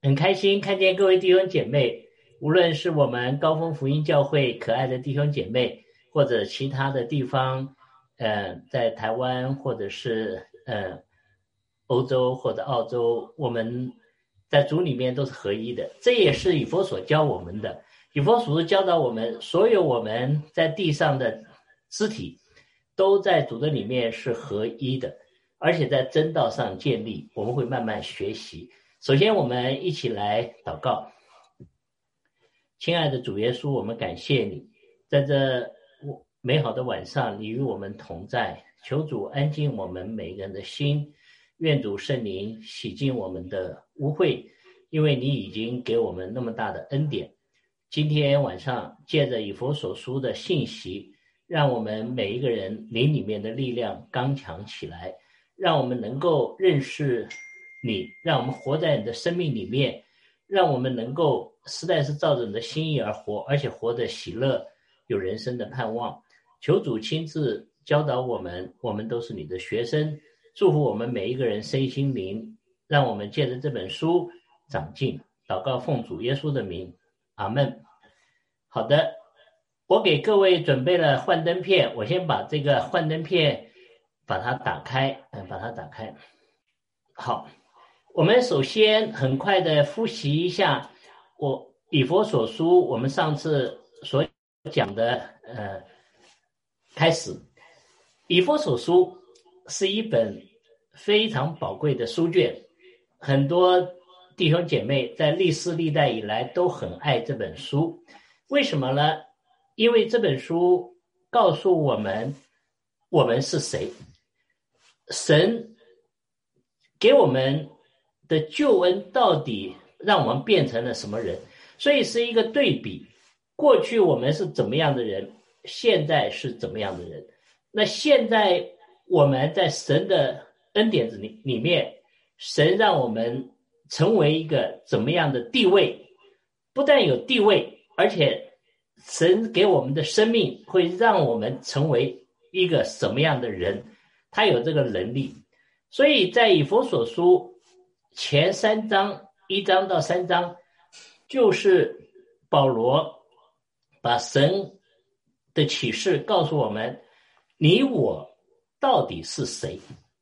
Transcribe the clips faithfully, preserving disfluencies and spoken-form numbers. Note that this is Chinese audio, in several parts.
很开心看见各位弟兄姐妹，无论是我们高峰福音教会可爱的弟兄姐妹，或者其他的地方，呃，在台湾或者是呃欧洲或者澳洲，我们在主里面都是合一的。这也是以弗所教我们的。以弗所教导我们，所有我们在地上的肢体都在主的里面是合一的，而且在真道上建立。我们会慢慢学习。首先我们一起来祷告。亲爱的主耶稣，我们感谢你，在这美好的晚上，你与我们同在，求主安静我们每个人的心，愿主圣灵洗净我们的污秽，因为你已经给我们那么大的恩典。今天晚上借着以弗所书的信息，让我们每一个人灵里面的力量刚强起来，让我们能够认识你，让我们活在你的生命里面，让我们能够实在是照着你的心意而活，而且活得喜乐，有人生的盼望。求主亲自教导我们，我们都是你的学生，祝福我们每一个人身心灵，让我们借着这本书长进。祷告奉主耶稣的名，阿们。好的，我给各位准备了幻灯片，我先把这个幻灯片把它打开，嗯，把它打开。好，我们首先很快的复习一下我以弗所书我们上次所讲的呃开始。以弗所书是一本非常宝贵的书卷，很多弟兄姐妹在历世历代以来都很爱这本书。为什么呢？因为这本书告诉我们我们是谁，神给我们的救恩到底让我们变成了什么人，所以是一个对比。过去我们是怎么样的人，现在是怎么样的人。那现在我们在神的恩典里里面，神让我们成为一个怎么样的地位，不但有地位，而且神给我们的生命会让我们成为一个什么样的人，他有这个能力。所以在以弗所书前三章，一章到三章，就是保罗把神的启示告诉我们，你我到底是谁，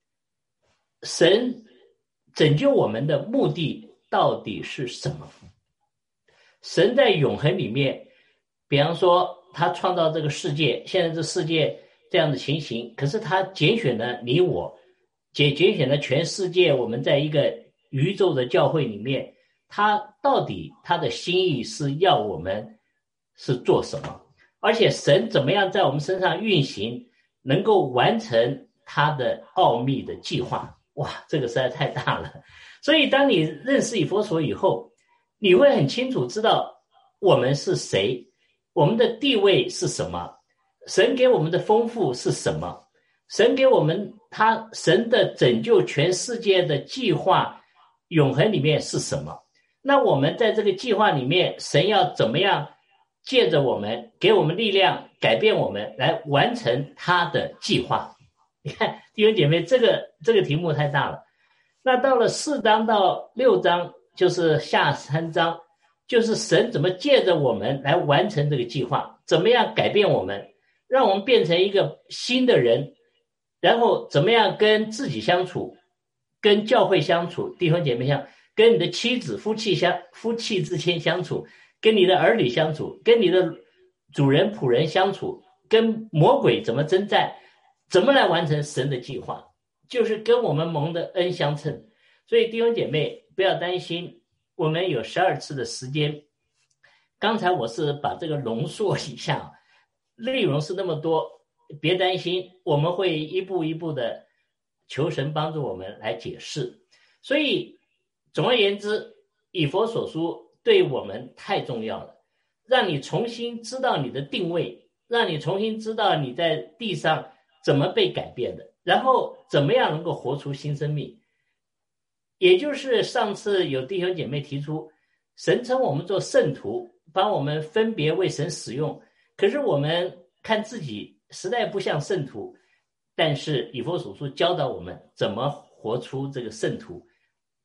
神拯救我们的目的到底是什么。神在永恒里面，比方说他创造这个世界，现在这世界这样的情形，可是他拣选了你我，拣拣选了全世界，我们在一个宇宙的教会里面，他到底他的心意是要我们是做什么，而且神怎么样在我们身上运行，能够完成他的奥秘的计划。哇，这个实在太大了。所以当你认识以弗所以后，你会很清楚知道我们是谁，我们的地位是什么，神给我们的丰富是什么，神给我们他神的拯救全世界的计划永恒里面是什么。那我们在这个计划里面，神要怎么样借着我们，给我们力量，改变我们，来完成他的计划。你看弟兄姐妹，这个这个题目太大了。那到了四章到六章，就是下三章，就是神怎么借着我们来完成这个计划，怎么样改变我们，让我们变成一个新的人，然后怎么样跟自己相处，跟教会相处，弟兄姐妹相处，跟你的妻子夫妻相夫妻之间相处，跟你的儿女相处，跟你的主人仆人相处，跟魔鬼怎么征战，怎么来完成神的计划，就是跟我们蒙的恩相称。所以弟兄姐妹不要担心，我们有十二次的时间，刚才我是把这个浓缩一下，内容是那么多，别担心，我们会一步一步的求神帮助我们来解释。所以总而言之，以弗所书对我们太重要了，让你重新知道你的定位，让你重新知道你在地上怎么被改变的，然后怎么样能够活出新生命。也就是上次有弟兄姐妹提出，神称我们做圣徒，帮我们分别为神使用，可是我们看自己实在不像圣徒，但是以弗所书教导我们怎么活出这个圣徒，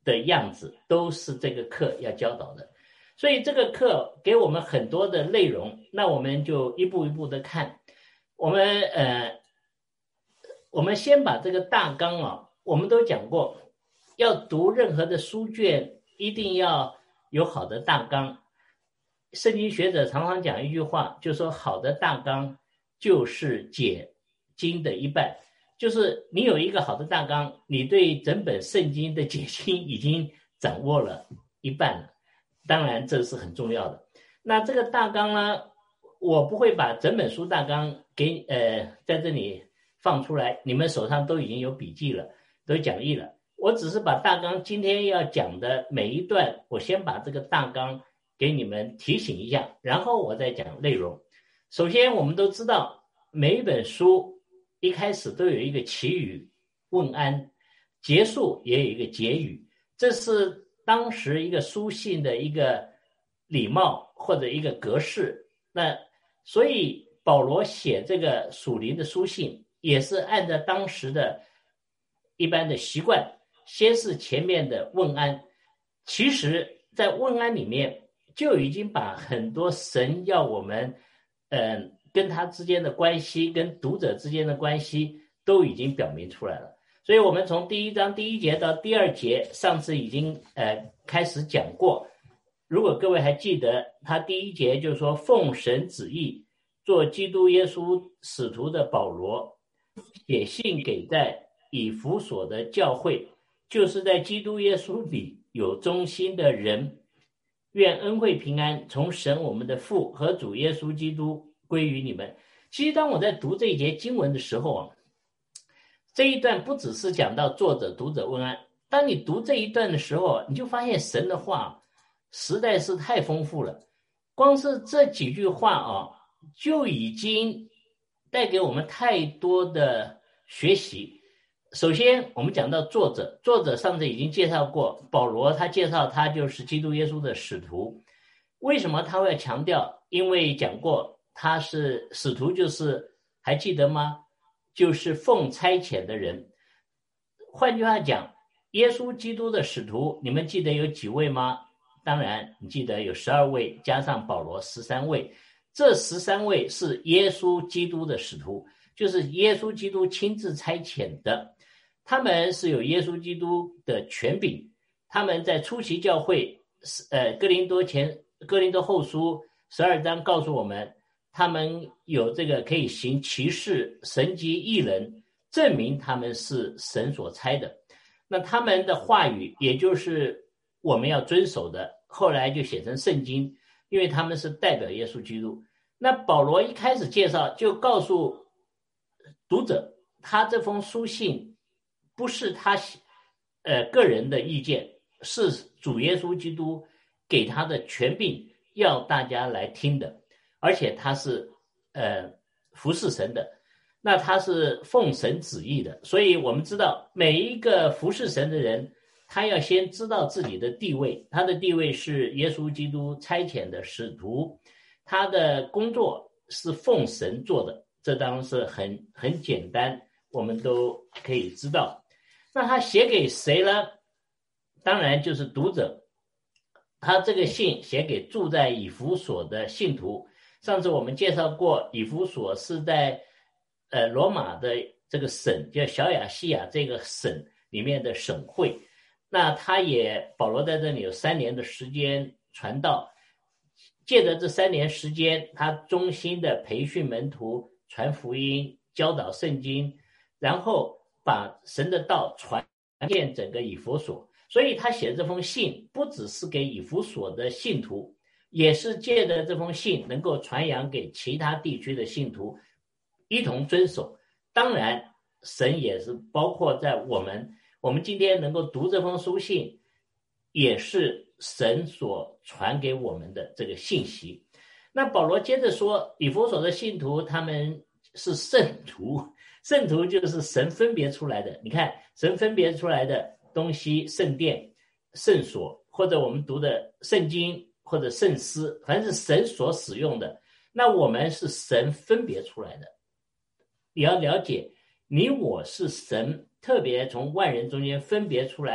的样子，都是这个课要教导的。所以这个课给我们很多的内容，那我们就一步一步的看。我们呃，我们先把这个大纲啊，我们都讲过，要读任何的书卷，一定要有好的大纲。圣经学者常常讲一句话，就说好的大纲就是解经的一半，就是你有一个好的大纲，你对整本圣经的解经已经掌握了一半了。当然这是很重要的。那这个大纲呢，我不会把整本书大纲给呃在这里放出来，你们手上都已经有笔记了，都讲义了。我只是把大纲今天要讲的每一段，我先把这个大纲给你们提醒一下，然后我再讲内容。首先我们都知道，每一本书一开始都有一个起语问安，结束也有一个结语，这是当时一个书信的一个礼貌或者一个格式。那所以保罗写这个属灵的书信也是按照当时的一般的习惯，先是前面的问安，其实在问安里面就已经把很多神要我们嗯、呃、跟他之间的关系，跟读者之间的关系都已经表明出来了。所以我们从第一章第一节到第二节，上次已经呃开始讲过。如果各位还记得，他第一节就是说，奉神旨意做基督耶稣使徒的保罗，写信给在以弗所的教会，就是在基督耶稣里有忠心的人，愿恩惠平安从神我们的父和主耶稣基督归于你们。其实当我在读这一节经文的时候啊，这一段不只是讲到作者读者问安，当你读这一段的时候，你就发现神的话实在是太丰富了。光是这几句话啊，就已经带给我们太多的学习。首先我们讲到作者，作者上次已经介绍过，保罗他介绍他就是基督耶稣的使徒。为什么他会强调？因为讲过他是使徒，就是还记得吗？就是奉差遣的人。换句话讲，耶稣基督的使徒，你们记得有几位吗？当然你记得有十二位，加上保罗十三位。这十三位是耶稣基督的使徒，就是耶稣基督亲自差遣的。他们是有耶稣基督的权柄，他们在初期教会呃，哥林多前哥林多后书十二章告诉我们，他们有这个可以行奇事神迹异能，证明他们是神所差的。那他们的话语也就是我们要遵守的，后来就写成圣经，因为他们是代表耶稣基督。那保罗一开始介绍就告诉读者，他这封书信不是他呃个人的意见，是主耶稣基督给他的权柄，要大家来听的。而且他是呃服侍神的，那他是奉神旨意的。所以我们知道每一个服侍神的人，他要先知道自己的地位，他的地位是耶稣基督差遣的使徒，他的工作是奉神做的，这当然是很很简单，我们都可以知道。那他写给谁呢？当然就是读者。他这个信写给住在以弗所的信徒。上次我们介绍过，以弗所是在呃罗马的这个省，叫小亚细亚这个省里面的省会。那他也保罗在这里有三年的时间传道，借着这三年时间，他忠心的培训门徒，传福音，教导圣经，然后把神的道传遍整个以弗所。所以他写的这封信不只是给以弗所的信徒，也是借着这封信能够传扬给其他地区的信徒，一同遵守。当然神也是包括在我们我们今天能够读这封书信，也是神所传给我们的这个信息。那保罗接着说，以弗所的信徒他们是圣徒，圣徒就是神分别出来的。你看神分别出来的东西，圣殿、圣所，或者我们读的圣经或者圣诗，凡是神所使用的，那我们是神分别出来的。你要了解，你我是神特别从万人中间分别出来，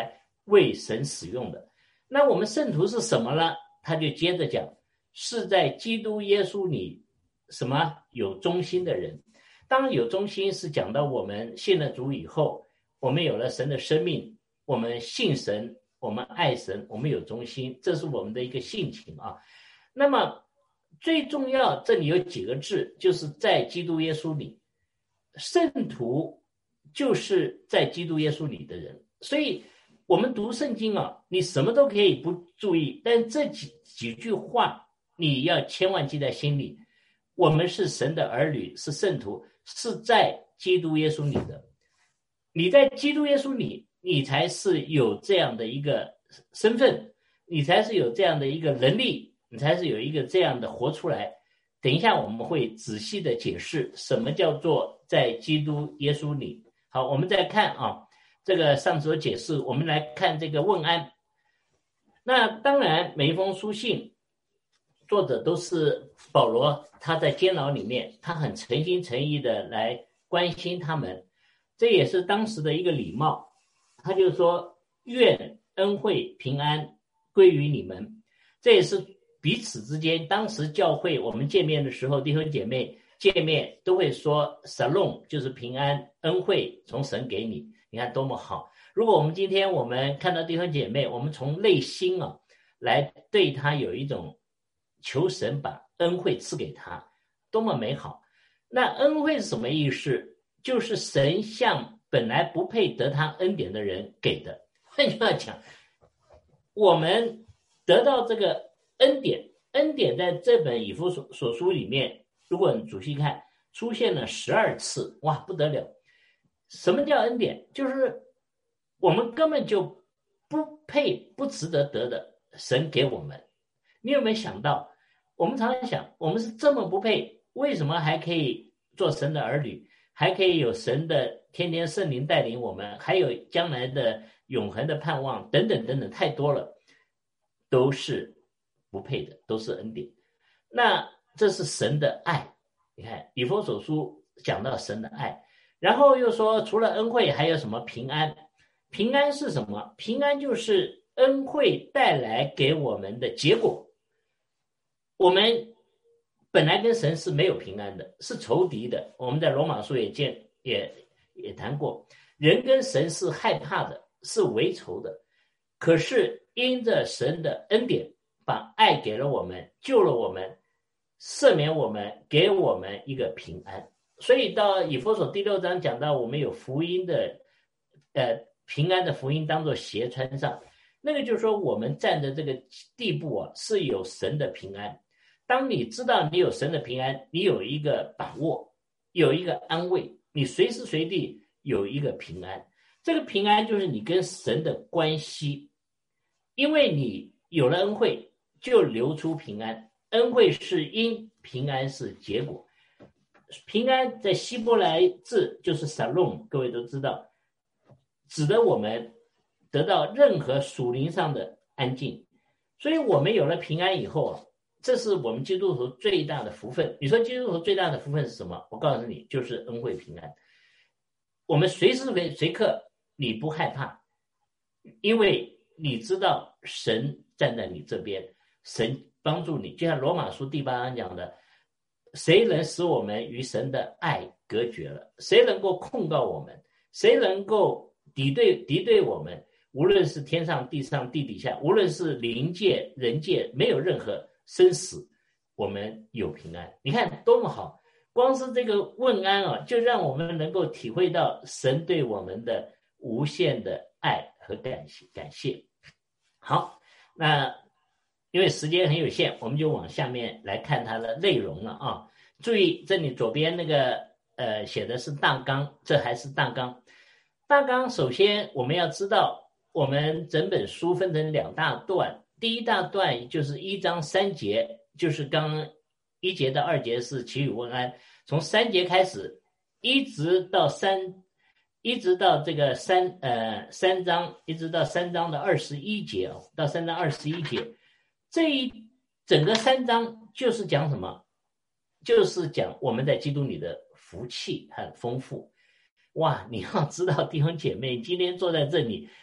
为神使用的。那我们圣徒是什么呢？他就接着讲，是在基督耶稣里什么有忠心的人。当然有忠心是讲到我们信了主以后，我们有了神的生命，我们信神，我们爱神，我们有忠心，这是我们的一个性情啊。那么最重要，这里有几个字，就是在基督耶稣里。圣徒就是在基督耶稣里的人。所以我们读圣经啊，你什么都可以不注意，但这几几句话你要千万记在心里。我们是神的儿女，是圣徒，是在基督耶稣里的。你在基督耶稣里，你才是有这样的一个身份，你才是有这样的一个能力，你才是有一个这样的活出来。等一下我们会仔细的解释什么叫做在基督耶稣里。好，我们再看啊，这个上次有解释，我们来看这个问安。那当然每一封书信作者都是保罗，他在监牢里面，他很诚心诚意的来关心他们，这也是当时的一个礼貌。他就说愿恩惠平安归于你们，这也是彼此之间，当时教会我们见面的时候，弟兄姐妹见面都会说 Shalom， 就是平安恩惠从神给你，你看多么好。如果我们今天我们看到弟兄姐妹，我们从内心啊来对他有一种求神把恩惠赐给他，多么美好。那恩惠是什么意思？就是神向本来不配得他恩典的人给的。换句话讲，我们得到这个恩典，恩典在这本以弗所书里面，如果你仔细看，出现了十二次，哇，不得了。什么叫恩典？就是我们根本就不配不值得得的，神给我们。你有没有想到，我们常常想，我们是这么不配，为什么还可以做神的儿女，还可以有神的天天圣灵带领我们，还有将来的永恒的盼望等等等等，太多了，都是不配的，都是恩典。那这是神的爱。你看以弗所书讲到神的爱，然后又说除了恩惠还有什么平安。平安是什么？平安就是恩惠带来给我们的结果。我们本来跟神是没有平安的，是仇敌的。我们在罗马书也见也也谈过，人跟神是害怕的，是为仇的。可是因着神的恩典，把爱给了我们，救了我们，赦免我们，给我们一个平安。所以到以弗所第六章讲到我们有福音的呃平安的福音当作鞋穿上，那个就是说我们站的这个地步啊，是有神的平安。当你知道你有神的平安，你有一个把握，有一个安慰，你随时随地有一个平安。这个平安就是你跟神的关系，因为你有了恩惠，就流出平安。恩惠是因，平安是结果。平安在希伯来字就是 Shalom， 各位都知道，指的我们得到任何属灵上的安静。所以我们有了平安以后啊，这是我们基督徒最大的福分。你说基督徒最大的福分是什么？我告诉你，就是恩惠平安。我们随时随刻你不害怕，因为你知道神站在你这边，神帮助你。就像罗马书第八章讲的，谁能使我们与神的爱隔绝了？谁能够控告我们？谁能够敌对敌对我们？无论是天上地上地底下，无论是灵界人界，没有任何生死，我们有平安。你看多么好，光是这个问安啊，就让我们能够体会到神对我们的无限的爱和感谢感谢。好，那因为时间很有限，我们就往下面来看它的内容了啊。注意这里左边那个呃写的是大纲，这还是大纲。大纲首先我们要知道，我们整本书分成两大段，第一大段就是一章三节，就是刚一节到二节是祈语问安，从三节开始一直到三一直到这个三呃三章，一直到三章的二十一节哦，到三章二十一节，这一整个三章就是讲什么？就是讲我们在基督里的福气很丰富。哇，你要知道弟兄姐妹，今天坐在这里，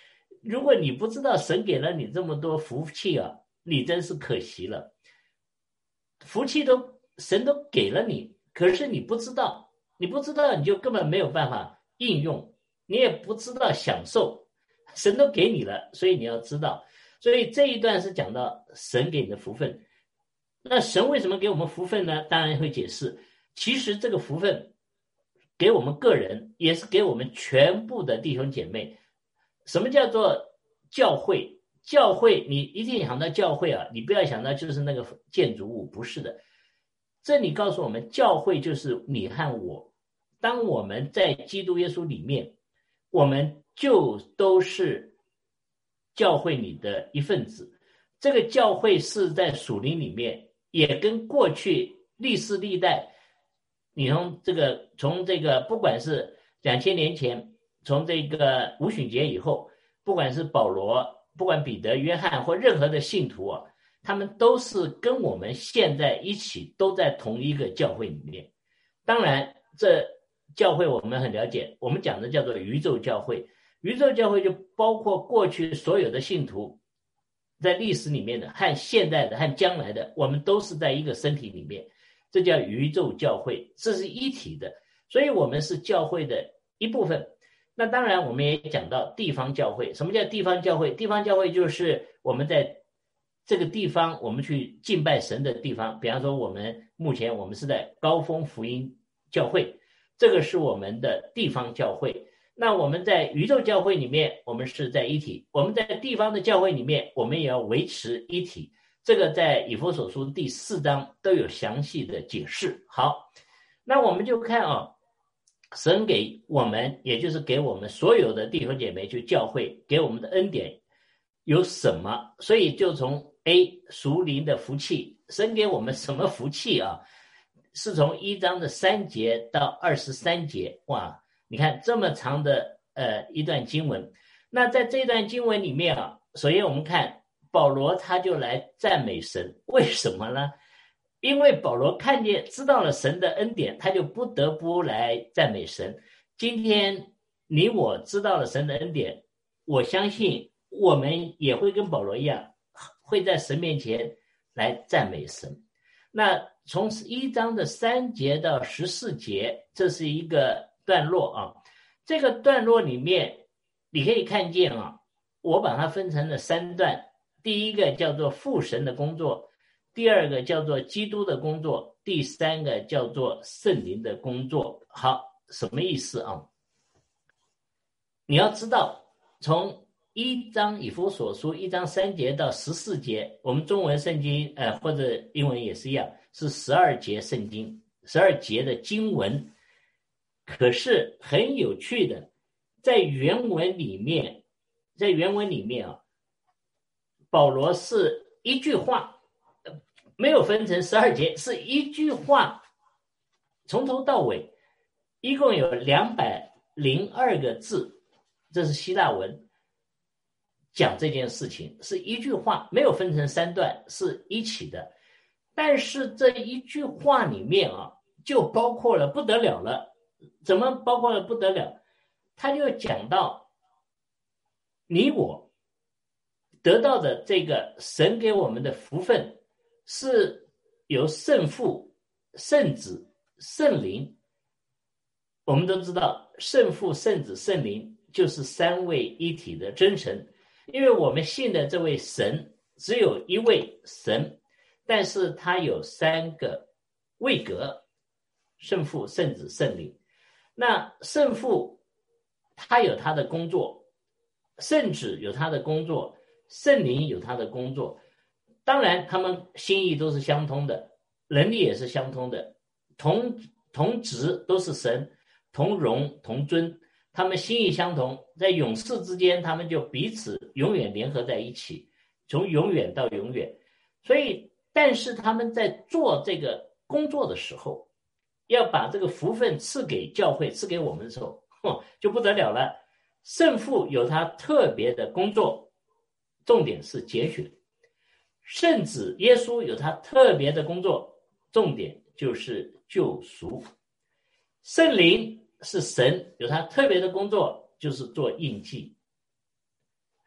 如果你不知道神给了你这么多福气啊，你真是可惜了。福气都神都给了你，可是你不知道，你不知道你就根本没有办法应用，你也不知道享受，神都给你了，所以你要知道。所以这一段是讲到神给你的福分。那神为什么给我们福分呢？当然会解释，其实这个福分给我们个人，也是给我们全部的弟兄姐妹。什么叫做教会？教会你一定想到教会啊，你不要想到就是那个建筑物，不是的。这里告诉我们，教会就是你和我。当我们在基督耶稣里面，我们就都是教会里的一份子。这个教会是在属灵里面，也跟过去历世历代，你从这个从这个不管是两千年前，从这个五旬节以后，不管是保罗，不管彼得、约翰或任何的信徒啊，他们都是跟我们现在一起都在同一个教会里面。当然这教会我们很了解，我们讲的叫做宇宙教会。宇宙教会就包括过去所有的信徒，在历史里面的和现在的和将来的，我们都是在一个身体里面，这叫宇宙教会，这是一体的，所以我们是教会的一部分。那当然我们也讲到地方教会。什么叫地方教会？地方教会就是我们在这个地方我们去敬拜神的地方。比方说我们目前我们是在高峰福音教会，这个是我们的地方教会。那我们在宇宙教会里面，我们是在一体，我们在地方的教会里面，我们也要维持一体。这个在以弗所书第四章都有详细的解释。好，那我们就看啊，神给我们，也就是给我们所有的弟兄姐妹，就教会给我们的恩典有什么？所以就从 A 属灵的福气，神给我们什么福气啊？是从一章的三节到二十三节，哇！你看这么长的呃一段经文。那在这段经文里面啊，首先我们看保罗他就来赞美神。为什么呢？因为保罗看见知道了神的恩典，他就不得不来赞美神。今天你我知道了神的恩典，我相信我们也会跟保罗一样，会在神面前来赞美神。那从一章的三节到十四节，这是一个段落啊。这个段落里面你可以看见啊，我把它分成了三段。第一个叫做父神的工作，第二个叫做基督的工作，第三个叫做圣灵的工作。好，什么意思啊？你要知道，从一章以弗所书一章三节到十四节，我们中文圣经呃或者英文也是一样，是十二节圣经，十二节的经文。可是很有趣的，在原文里面，在原文里面啊，保罗是一句话，没有分成十二节，是一句话，从头到尾，一共有两百零二个字，这是希腊文，讲这件事情是一句话，没有分成三段，是一起的。但是这一句话里面啊，就包括了不得了了。怎么包括了不得了？他就讲到你我得到的这个神给我们的福分，是由圣父、圣子、圣灵。我们都知道圣父、圣子、圣灵就是三位一体的真神，因为我们信的这位神只有一位神，但是他有三个位格，圣父、圣子、圣灵。那圣父他有他的工作，圣子有他的工作，圣灵有他的工作。当然他们心意都是相通的，能力也是相通的，同同职都是神，同荣同尊，他们心意相同，在永世之间他们就彼此永远联合在一起，从永远到永远。所以但是他们在做这个工作的时候，要把这个福分赐给教会，赐给我们的时候，就不得了了。圣父有他特别的工作，重点是拣选；圣子耶稣有他特别的工作，重点就是救赎；圣灵是神有他特别的工作，就是做印记；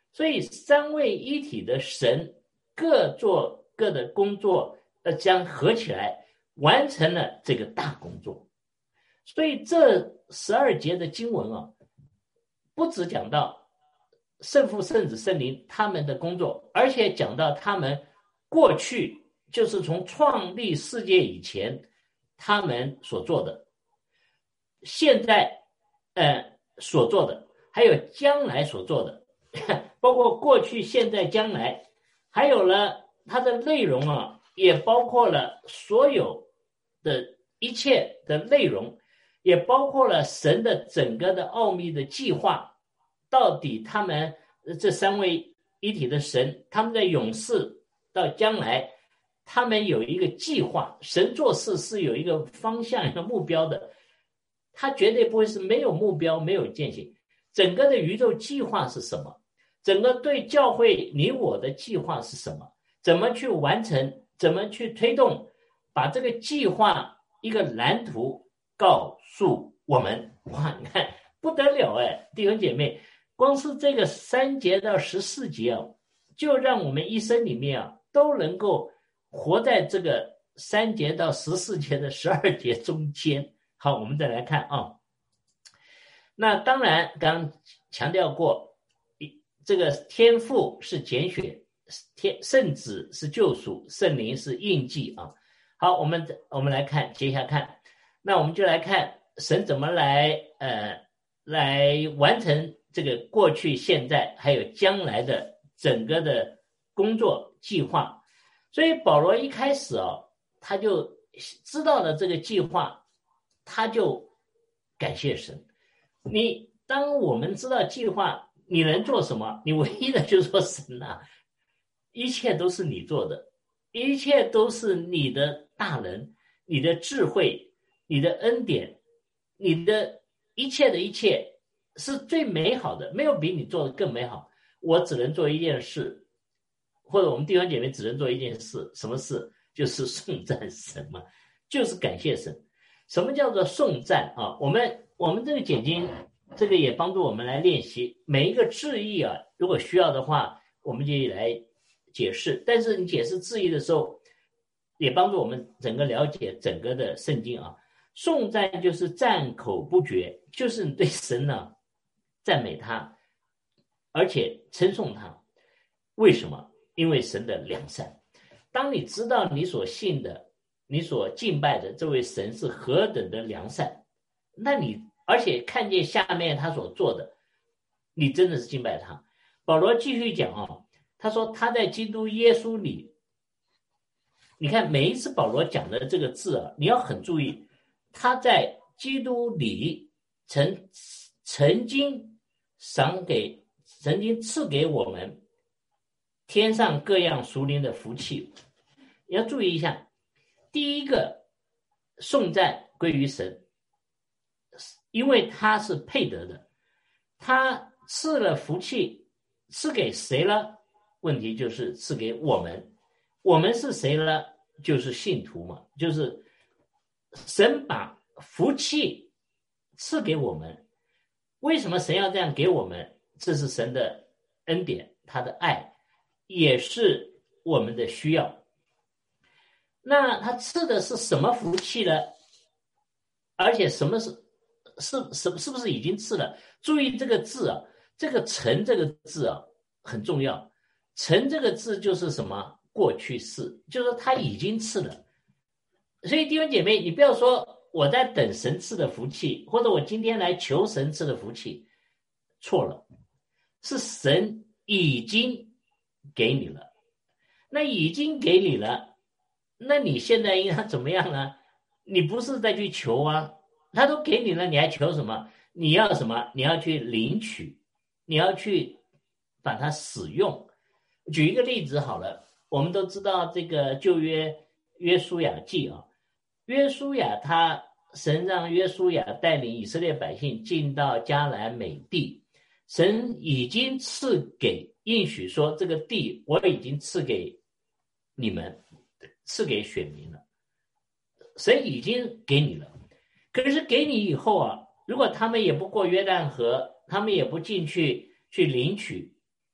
所以三位一体的神各做各的工作，呃，将合起来完成了这个大工作。所以这十二节的经文啊，不只讲到圣父、圣子、圣灵他们的工作，而且讲到他们过去，就是从创立世界以前他们所做的，现在呃所做的，还有将来所做的，包括过去、现在、将来，还有了它的内容啊，也包括了所有的一切的内容，也包括了神的整个的奥秘的计划。到底他们这三位一体的神，他们在永世到将来，他们有一个计划。神做事是有一个方向、一个目标的，他绝对不会是没有目标、没有践行。整个的宇宙计划是什么？整个对教会你我的计划是什么？怎么去完成？怎么去推动？把这个计划一个蓝图告诉我们。哇，你看不得了哎，弟兄姐妹，光是这个三节到十四节啊，就让我们一生里面啊都能够活在这个三节到十四节的十二节中间。好，我们再来看啊。那当然刚强调过，这个天父是拣选，天圣子是救赎，圣灵是印记啊。好，我们我们来看，接下看，那我们就来看神怎么来呃来完成这个过去、现在还有将来的整个的工作计划。所以保罗一开始哦，他就知道了这个计划，他就感谢神。你当我们知道计划，你能做什么？你唯一的就是说神啊，一切都是你做的，一切都是你的大能，你的智慧，你的恩典，你的一切的一切是最美好的，没有比你做的更美好。我只能做一件事，或者我们弟兄姐妹只能做一件事，什么事？就是颂赞神嘛，就是感谢神。什么叫做颂赞啊？我们我们这个解经，这个也帮助我们来练习每一个字义啊。如果需要的话，我们就来解释。但是你解释字义的时候，也帮助我们整个了解整个的圣经啊。颂赞就是赞口不绝，就是你对神呢赞美他，而且称颂他。为什么？因为神的良善。当你知道你所信的、你所敬拜的这位神是何等的良善，那你而且看见下面他所做的，你真的是敬拜他。保罗继续讲啊，他说他在基督耶稣里，你看每一次保罗讲的这个字啊，你要很注意，他在基督里曾曾经赏给、曾经赐给我们天上各样属灵的福气。你要注意一下，第一个颂赞归于神，因为他是配得的。他赐了福气，赐给谁了？问题就是赐给我们。我们是谁呢？就是信徒嘛，就是神把福气赐给我们。为什么神要这样给我们？这是神的恩典，他的爱，也是我们的需要。那他赐的是什么福气呢？而且什么是是是是不是已经赐了？注意这个字啊，这个成这个字啊很重要。成这个字就是什么？过去式，就是说他已经赐了。所以弟兄姐妹，你不要说我在等神赐的福气，或者我今天来求神赐的福气，错了，是神已经给你了。那已经给你了，那你现在应该怎么样呢？你不是再去求啊，他都给你了，你还求什么？你要什么？你要去领取，你要去把它使用。举一个例子好了，我们都知道这个旧约约书亚记啊，约书亚他神让约书亚带领以色列百姓进到迦南美地，神已经赐给应许说这个地我已经赐给你们，赐给选民了，神已经给你了。可是给你以后啊，如果他们也不过约旦河，他们也不进去去领取，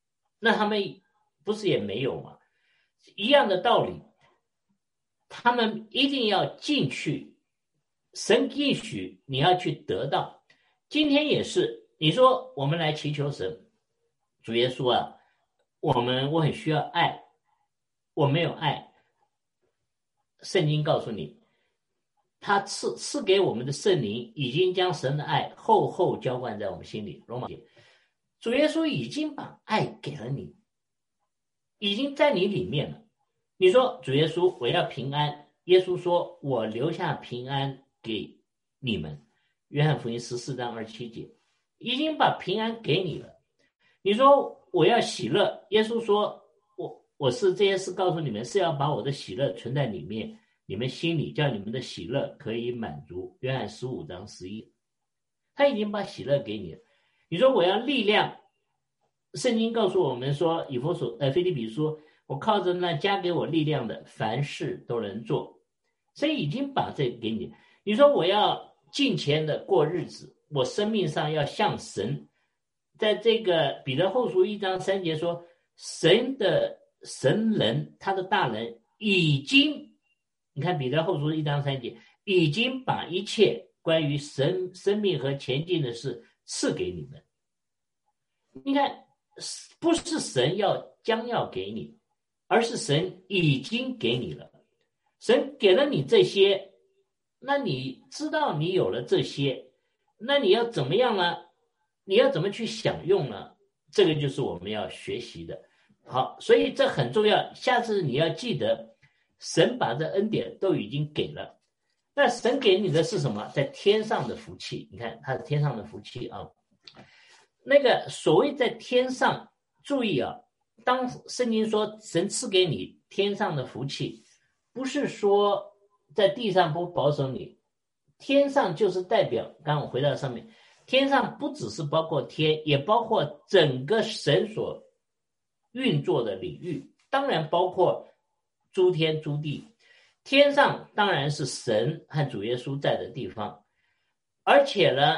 那他们不是也没有吗？一样的道理，他们一定要进去，神应许你要去得到。今天也是，你说我们来祈求神，主耶稣啊，我们我很需要爱，我没有爱。圣经告诉你，他赐赐给我们的圣灵已经将神的爱厚厚浇灌在我们心里。罗马主耶稣已经把爱给了你，已经在你里面了。你说主耶稣我要平安，耶稣说我留下平安给你们，约翰福音十四章二十七节，已经把平安给你了。你说我要喜乐，耶稣说我我是这些事告诉你们，是要把我的喜乐存在里面，你们心里，叫你们的喜乐可以满足，约翰十五章十一，他已经把喜乐给你了。你说我要力量，圣经告诉我们说，以弗所呃腓立比说，我靠着那加给我力量的，凡事都能做，所以已经把这个给你。你说我要敬虔的过日子，我生命上要像神，在这个彼得后书一章三节说，神的神人，他的大人已经，你看彼得后书一章三节，已经把一切关于神生命和前进的事赐给你们。你看，不是神要将要给你，而是神已经给你了。神给了你这些，那你知道你有了这些，那你要怎么样呢？你要怎么去享用呢？这个就是我们要学习的。好，所以这很重要，下次你要记得，神把这恩典都已经给了。那神给你的是什么？在天上的福气。你看，他是天上的福气啊。那个所谓在天上，注意啊，当圣经说神赐给你天上的福气，不是说在地上不保守你，天上就是代表，刚刚我回到上面，天上不只是包括天，也包括整个神所运作的领域，当然包括诸天诸地。天上当然是神和主耶稣在的地方，而且呢，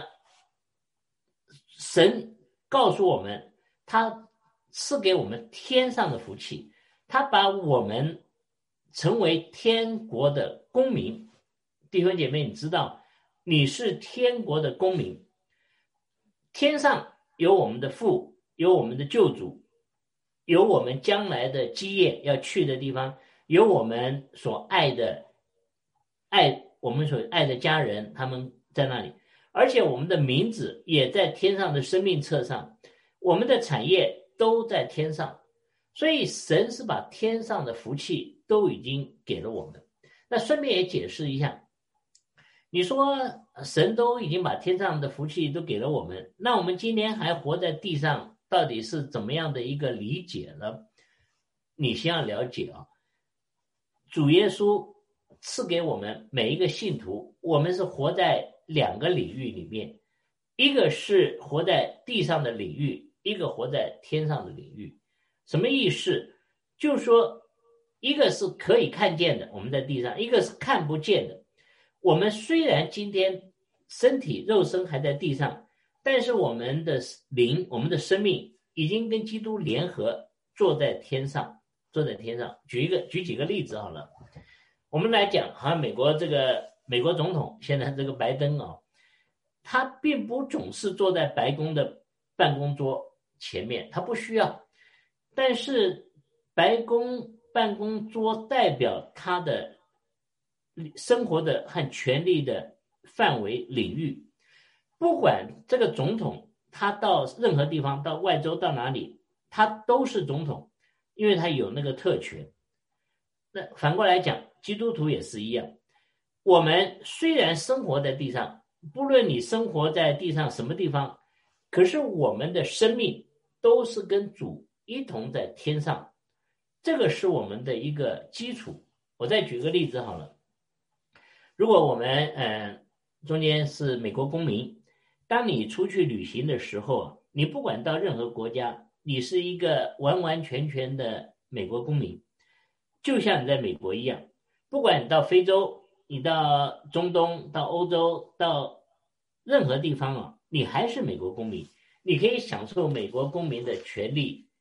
神告诉我们，他赐给我们天上的福气，他把我们成为天国的公民。弟兄姐妹，你知道你是天国的公民，天上有我们的父，有我们的救主，有我们将来的基业要去的地方，有我们所爱的爱我们所爱的家人，他们在那里，而且我们的名字也在天上的生命册上，我们的产业都在天上，所以神是把天上的福气都已经给了我们。那顺便也解释一下，你说神都已经把天上的福气都给了我们，那我们今天还活在地上，到底是怎么样的一个理解呢？你先要了解啊，主耶稣赐给我们每一个信徒，我们是活在两个领域里面，一个是活在地上的领域，一个活在天上的领域。什么意思？就是说，一个是可以看见的，我们在地上；一个是看不见的。我们虽然今天身体肉身还在地上，但是我们的灵，我们的生命已经跟基督联合，坐在天上，坐在天上。举一个，举几个例子好了。我们来讲，好像美国这个美国总统现在这个拜登啊，他并不总是坐在白宫的办公桌前面，他不需要。但是白宫办公桌代表他的生活的和权力的范围领域，不管这个总统他到任何地方，到外州到哪里，他都是总统，因为他有那个特权。那反过来讲，基督徒也是一样，我们虽然生活在地上，不论你生活在地上什么地方，可是我们的生命都是跟主一同在天上，这个是我们的一个基础。我再举个例子好了，如果我们呃中间是美国公民，当你出去旅行的时候，你不管到任何国家，你是一个完完全全的美国公民，就像你在美国一样。不管你到非洲，你到中东，到欧洲，到任何地方啊，你还是美国公民，你可以享受美国公民的权利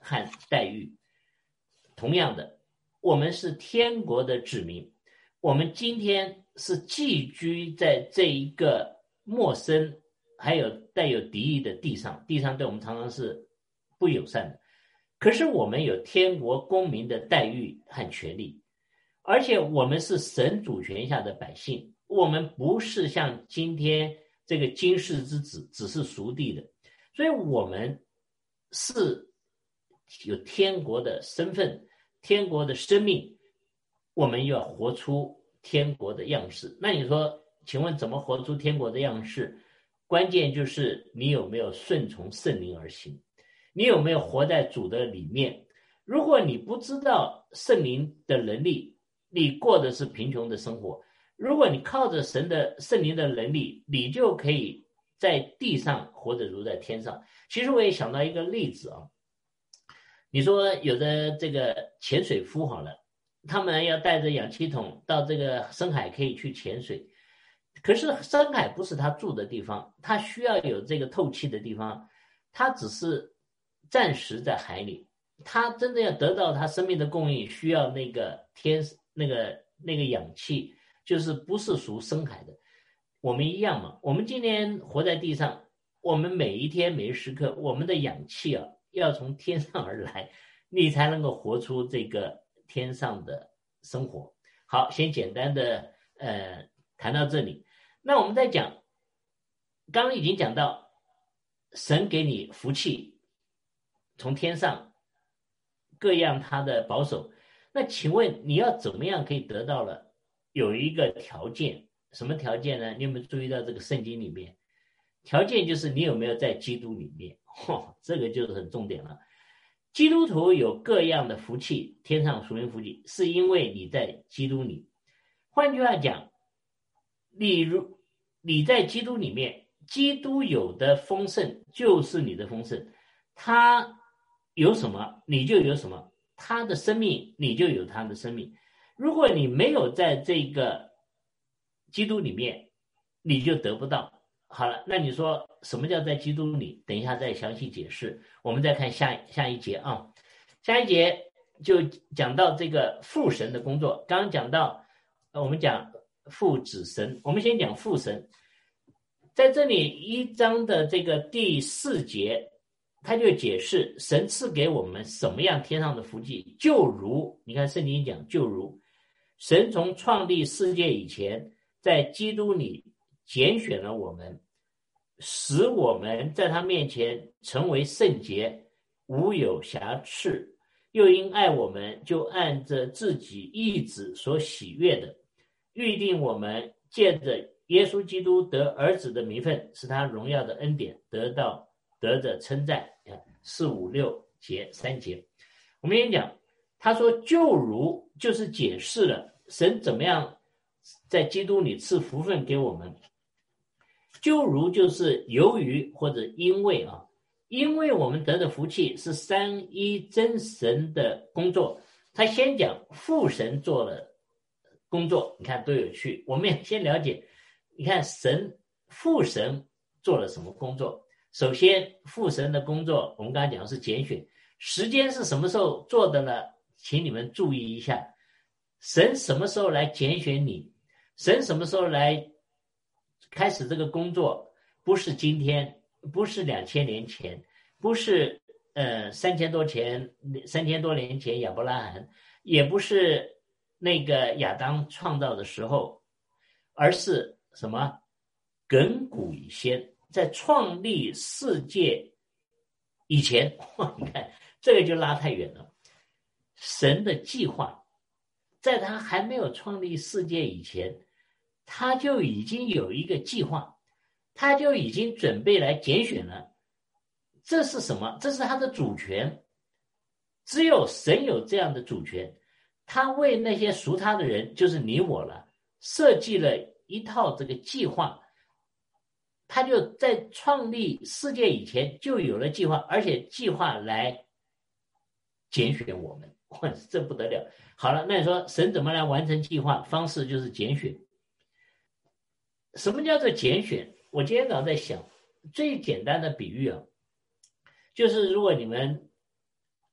和待遇。同样的，我们是天国的子民，我们今天是寄居在这一个陌生还有带有敌意的地上，地上对我们常常是不友善的，可是我们有天国公民的待遇和权利，而且我们是神主权下的百姓，我们不是像今天这个今世之子只是属地的，所以我们是有天国的身份，天国的生命，我们要活出天国的样式。那你说，请问怎么活出天国的样式？关键就是你有没有顺从圣灵而行，你有没有活在主的里面。如果你不知道圣灵的能力，你过的是贫穷的生活。如果你靠着神的圣灵的能力，你就可以在地上活得如在天上。其实我也想到一个例子啊，你说有的这个潜水夫好了，他们要带着氧气筒到这个深海可以去潜水，可是深海不是他住的地方，他需要有这个透气的地方，他只是暂时在海里，他真的要得到他生命的供应，需要那个天那个那个氧气，就是不是属深海的。我们一样嘛，我们今天活在地上，我们每一天每一时刻，我们的氧气啊要从天上而来，你才能够活出这个天上的生活。好，先简单的呃谈到这里。那我们再讲，刚刚已经讲到神给你福气，从天上各样他的保守，那请问你要怎么样可以得到了？有一个条件，什么条件呢？你有没有注意到这个圣经里面？条件就是你有没有在基督里面，哦，这个就是很重点了。基督徒有各样的福气，天上属灵福气，是因为你在基督里。换句话讲，你如你在基督里面，基督有的丰盛就是你的丰盛，他有什么你就有什么，他的生命你就有他的生命。如果你没有在这个基督里面，你就得不到。好了，那你说什么叫在基督里？等一下再详细解释。我们再看下下一节啊，下一节就讲到这个父神的工作。刚刚讲到，我们讲父子神，我们先讲父神。在这里一章的这个第四节，他就解释神赐给我们什么样天上的福气，就如你看圣经讲，就如神从创立世界以前，在基督里拣选了我们，使我们在他面前成为圣洁，无有瑕疵，又因爱我们，就按着自己意志所喜悦的，预定我们借着耶稣基督得儿子的名分，使他荣耀的恩典得到得着称赞。四五六节三节，我们先讲，他说就如就是解释了神怎么样在基督里赐福分给我们。就如就是由于或者因为啊，因为我们得的福气是三一真神的工作。他先讲父神做了工作，你看多有趣。我们也先了解，你看神父神做了什么工作。首先父神的工作我们刚才讲的是拣选，时间是什么时候做的呢？请你们注意一下，神什么时候来拣选你，神什么时候来开始这个工作，不是今天，不是两千年前，不是呃三千多前三千多年前亚伯拉罕，也不是那个亚当创造的时候，而是什么？亘古以先，在创立世界以前，你看这个就拉太远了。神的计划，在他还没有创立世界以前，他就已经有一个计划，他就已经准备来拣选了。这是什么？这是他的主权。只有神有这样的主权，他为那些属他的人，就是你我了，设计了一套这个计划。他就在创立世界以前就有了计划，而且计划来拣选我们，哇，这不得了。好了，那你说神怎么来完成计划？方式就是拣选。什么叫做拣选？我今天早上在想，最简单的比喻啊，就是如果你们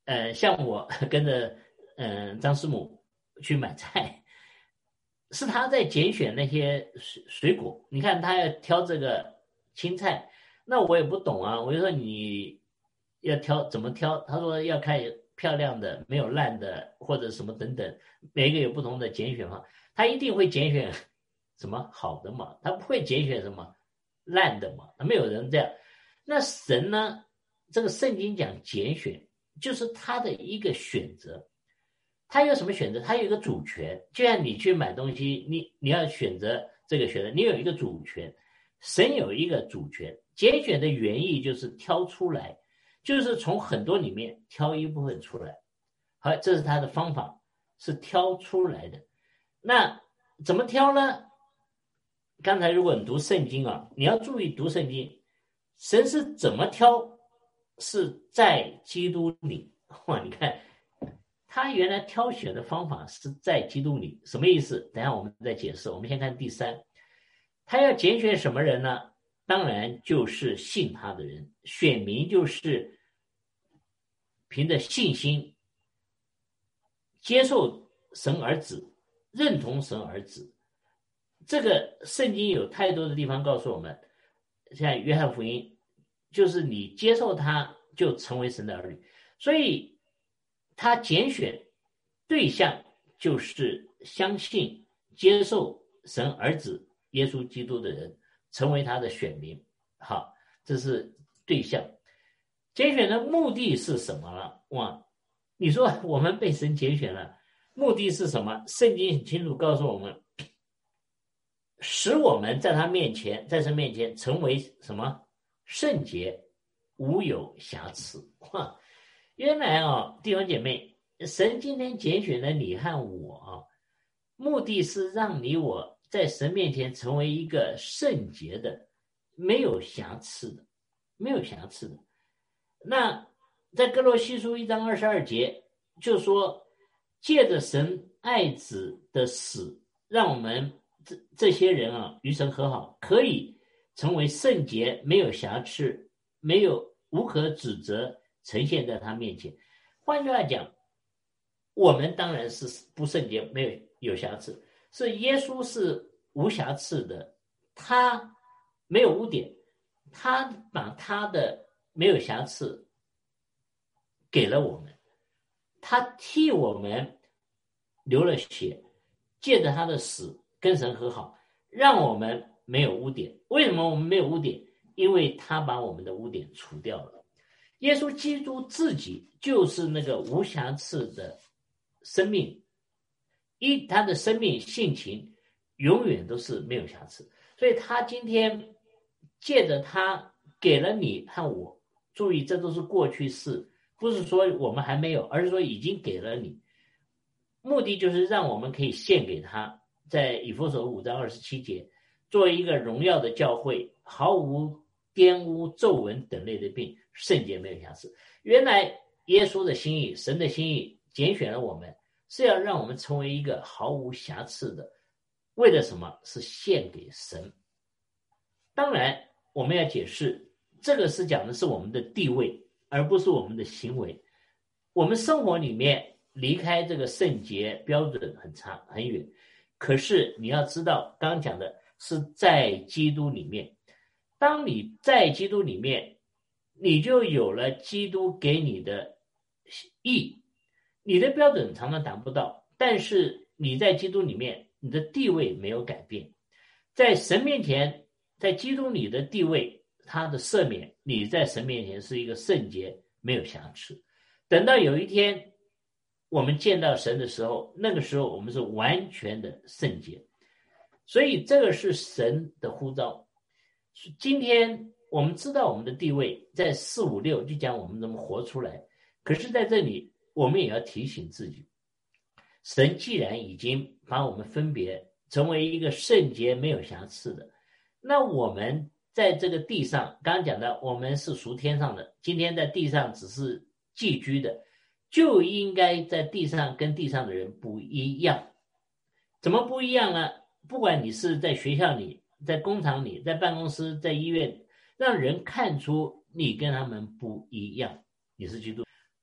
呃，像我跟着嗯、呃、张师母去买菜，是他在拣选那些水水果。你看他要挑这个青菜，那我也不懂啊，我就说你要挑怎么挑？他说要看漂亮的，没有烂的，或者什么等等，每一个有不同的拣选法。他一定会拣选什么好的嘛，他不会拣选什么烂的嘛，没有人这样。那神呢？这个圣经讲拣选，就是他的一个选择。他有什么选择？他有一个主权。就像你去买东西，你你要选择这个选择，你有一个主权。神有一个主权，拣选的原意就是挑出来，就是从很多里面挑一部分出来。好，这是他的方法，是挑出来的。那怎么挑呢？刚才如果你读圣经啊，你要注意读圣经，神是怎么挑？是在基督里。哇，你看他原来挑选的方法是在基督里，什么意思？等一下我们再解释。我们先看第三，他要拣选什么人呢？当然就是信他的人，选民就是凭着信心接受神儿子，认同神儿子。这个圣经有太多的地方告诉我们，像约翰福音，就是你接受他就成为神的儿女，所以他拣选对象就是相信接受神儿子耶稣基督的人，成为他的选民。好，这是对象。拣选的目的是什么了？哇，你说我们被神拣选了，目的是什么？圣经很清楚告诉我们，使我们在他面前，在神面前成为什么？圣洁，无有瑕疵。哇，原来啊，弟兄姐妹，神今天拣选了你和我啊，目的是让你我在神面前成为一个圣洁的，没有瑕疵的，没有瑕疵的。那在哥罗西书一章二十二节就说，借着神爱子的死，让我们这这些人啊与神和好，可以成为圣洁，没有瑕疵，没有无可指责，呈现在他面前。换句话讲，我们当然是不圣洁，没有有瑕疵，是耶稣是无瑕疵的，他没有污点，他把他的没有瑕疵给了我们，他替我们流了血，借着他的死跟神和好，让我们没有污点。为什么我们没有污点？因为他把我们的污点除掉了。耶稣基督自己就是那个无瑕疵的生命，一他的生命性情永远都是没有瑕疵，所以他今天借着他给了你和我，注意这都是过去式，不是说我们还没有，而是说已经给了你，目的就是让我们可以献给他。在以弗所五章二十七节，作为一个荣耀的教会，毫无玷污皱纹等类的病，圣洁没有瑕疵。原来耶稣的心意，神的心意拣选了我们，是要让我们成为一个毫无瑕疵的，为了什么？是献给神。当然我们要解释，这个是讲的是我们的地位，而不是我们的行为。我们生活里面离开这个圣洁标准很长很远，可是你要知道，刚刚讲的是在基督里面，当你在基督里面，你就有了基督给你的义。你的标准常常达不到，但是你在基督里面，你的地位没有改变。在神面前，在基督里的地位，他的赦免，你在神面前是一个圣洁，没有瑕疵。等到有一天我们见到神的时候，那个时候我们是完全的圣洁。所以这个是神的呼召。今天我们知道我们的地位，在四五六就讲我们怎么活出来，可是在这里我们也要提醒自己，神既然已经把我们分别成为一个圣洁没有瑕疵的，那我们在这个地上，刚刚讲的我们是属天上的，今天在地上只是寄居的，就应该在地上跟地上的人不一样。怎么不一样呢？不管你是在学校里，在工厂里，在办公室，在医院，让人看出你跟他们不一样，你是基督。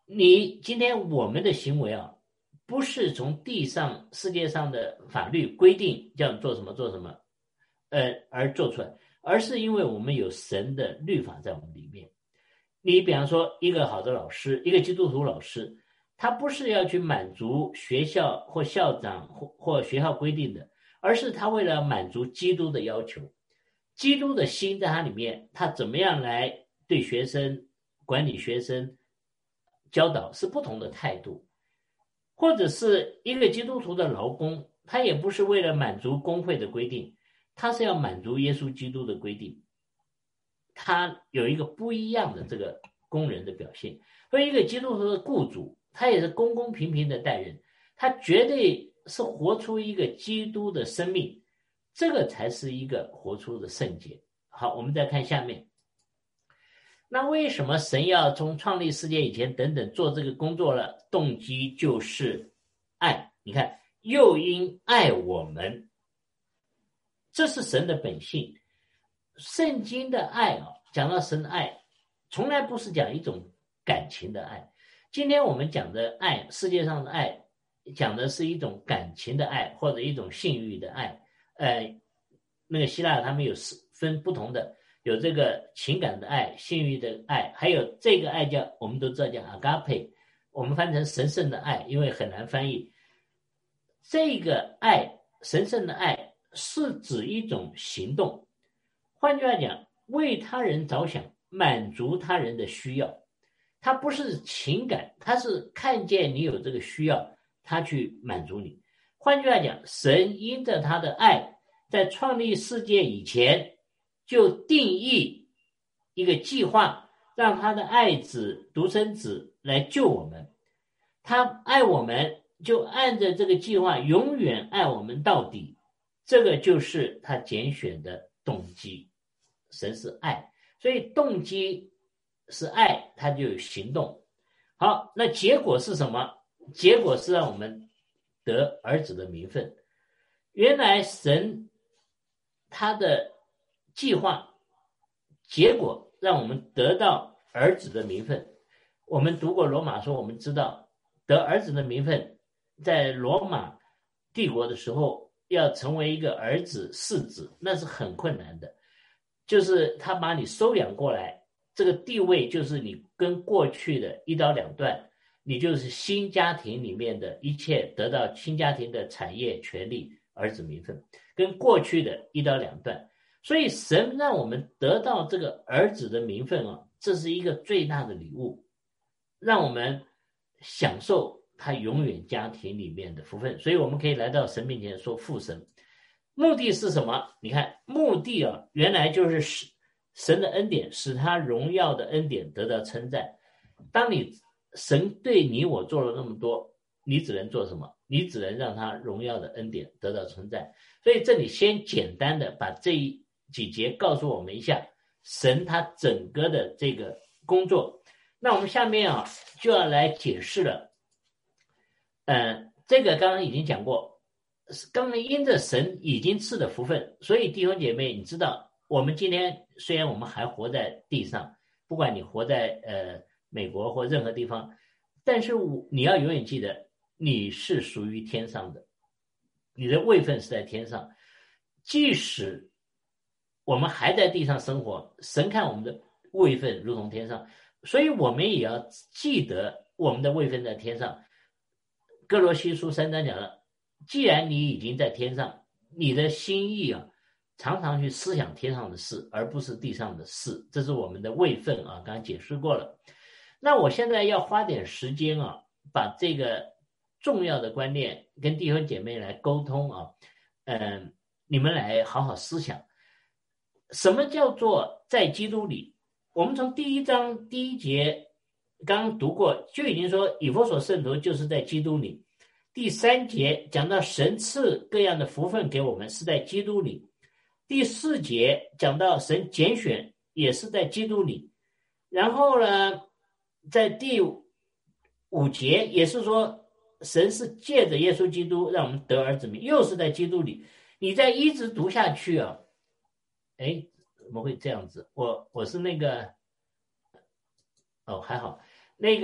你今天我们的行为啊，不是从地上世界上的法律规定叫做什么做什么，呃，而做出来，而是因为我们有神的律法在我们里面。你比方说一个好的老师，一个基督徒老师，他不是要去满足学校或校长或或学校规定的，而是他为了满足基督的要求，基督的心在他里面，他怎么样来对学生管理学生教导是不同的态度。或者是一个基督徒的劳工，他也不是为了满足工会的规定，他是要满足耶稣基督的规定，他有一个不一样的这个工人的表现。所以一个基督徒的雇主，他也是公公平平的待人，他绝对是活出一个基督的生命，这个才是一个活出的圣洁。好，我们再看下面。那为什么神要从创立世界以前等等做这个工作了？动机就是爱。你看，又因爱我们，这是神的本性。圣经的爱啊，讲到神的爱，从来不是讲一种感情的爱。今天我们讲的爱，世界上的爱，讲的是一种感情的爱，或者一种性欲的爱。呃，那个希腊他们有分不同的。有这个情感的爱，性欲的爱，还有这个爱叫我们都知道叫 agape， 我们翻成神圣的爱，因为很难翻译。这个爱，神圣的爱是指一种行动，换句话讲，为他人着想，满足他人的需要。他不是情感，他是看见你有这个需要，他去满足你。换句话讲，神因着他的爱，在创立世界以前就定义一个计划，让他的爱子独生子来救我们。他爱我们，就按着这个计划永远爱我们到底。这个就是他拣选的动机。神是爱，所以动机是爱，他就有行动。好，那结果是什么？结果是让我们得儿子的名分。原来神他的计划结果让我们得到儿子的名分。我们读过罗马书，我们知道得儿子的名分，在罗马帝国的时候，要成为一个儿子世子，那是很困难的。就是他把你收养过来，这个地位就是你跟过去的一刀两断，你就是新家庭里面的一切得到新家庭的产业权利，儿子名分跟过去的一刀两断。所以神让我们得到这个儿子的名分啊，这是一个最大的礼物，让我们享受他永远家庭里面的福分。所以我们可以来到神面前说父神。目的是什么？你看，目的啊，原来就是使神的恩典，使他荣耀的恩典得到称赞。当你神对你我做了那么多，你只能做什么？你只能让他荣耀的恩典得到称赞。所以这里先简单的把这几节告诉我们一下神他整个的这个工作。那我们下面啊就要来解释了。嗯，这个刚刚已经讲过，刚刚因着神已经赐的福分，所以弟兄姐妹，你知道我们今天虽然我们还活在地上，不管你活在呃美国或任何地方，但是你要永远记得你是属于天上的，你的位分是在天上。即使我们还在地上生活，神看我们的位分如同天上，所以我们也要记得我们的位分在天上。哥罗西书三章讲了，既然你已经在天上，你的心意啊常常去思想天上的事，而不是地上的事，这是我们的位分啊，刚刚解释过了。那我现在要花点时间啊，把这个重要的观念跟弟兄姐妹来沟通啊，嗯，你们来好好思想，什么叫做在基督里？我们从第一章第一节刚刚读过，就已经说以弗所圣徒就是在基督里。第三节讲到神赐各样的福分给我们是在基督里。第四节讲到神拣选也是在基督里。然后呢，在第五节也是说神是借着耶稣基督让我们得儿子名，又是在基督里。你再一直读下去啊，哎，怎么会这样子？我我是那个，哦还好，那个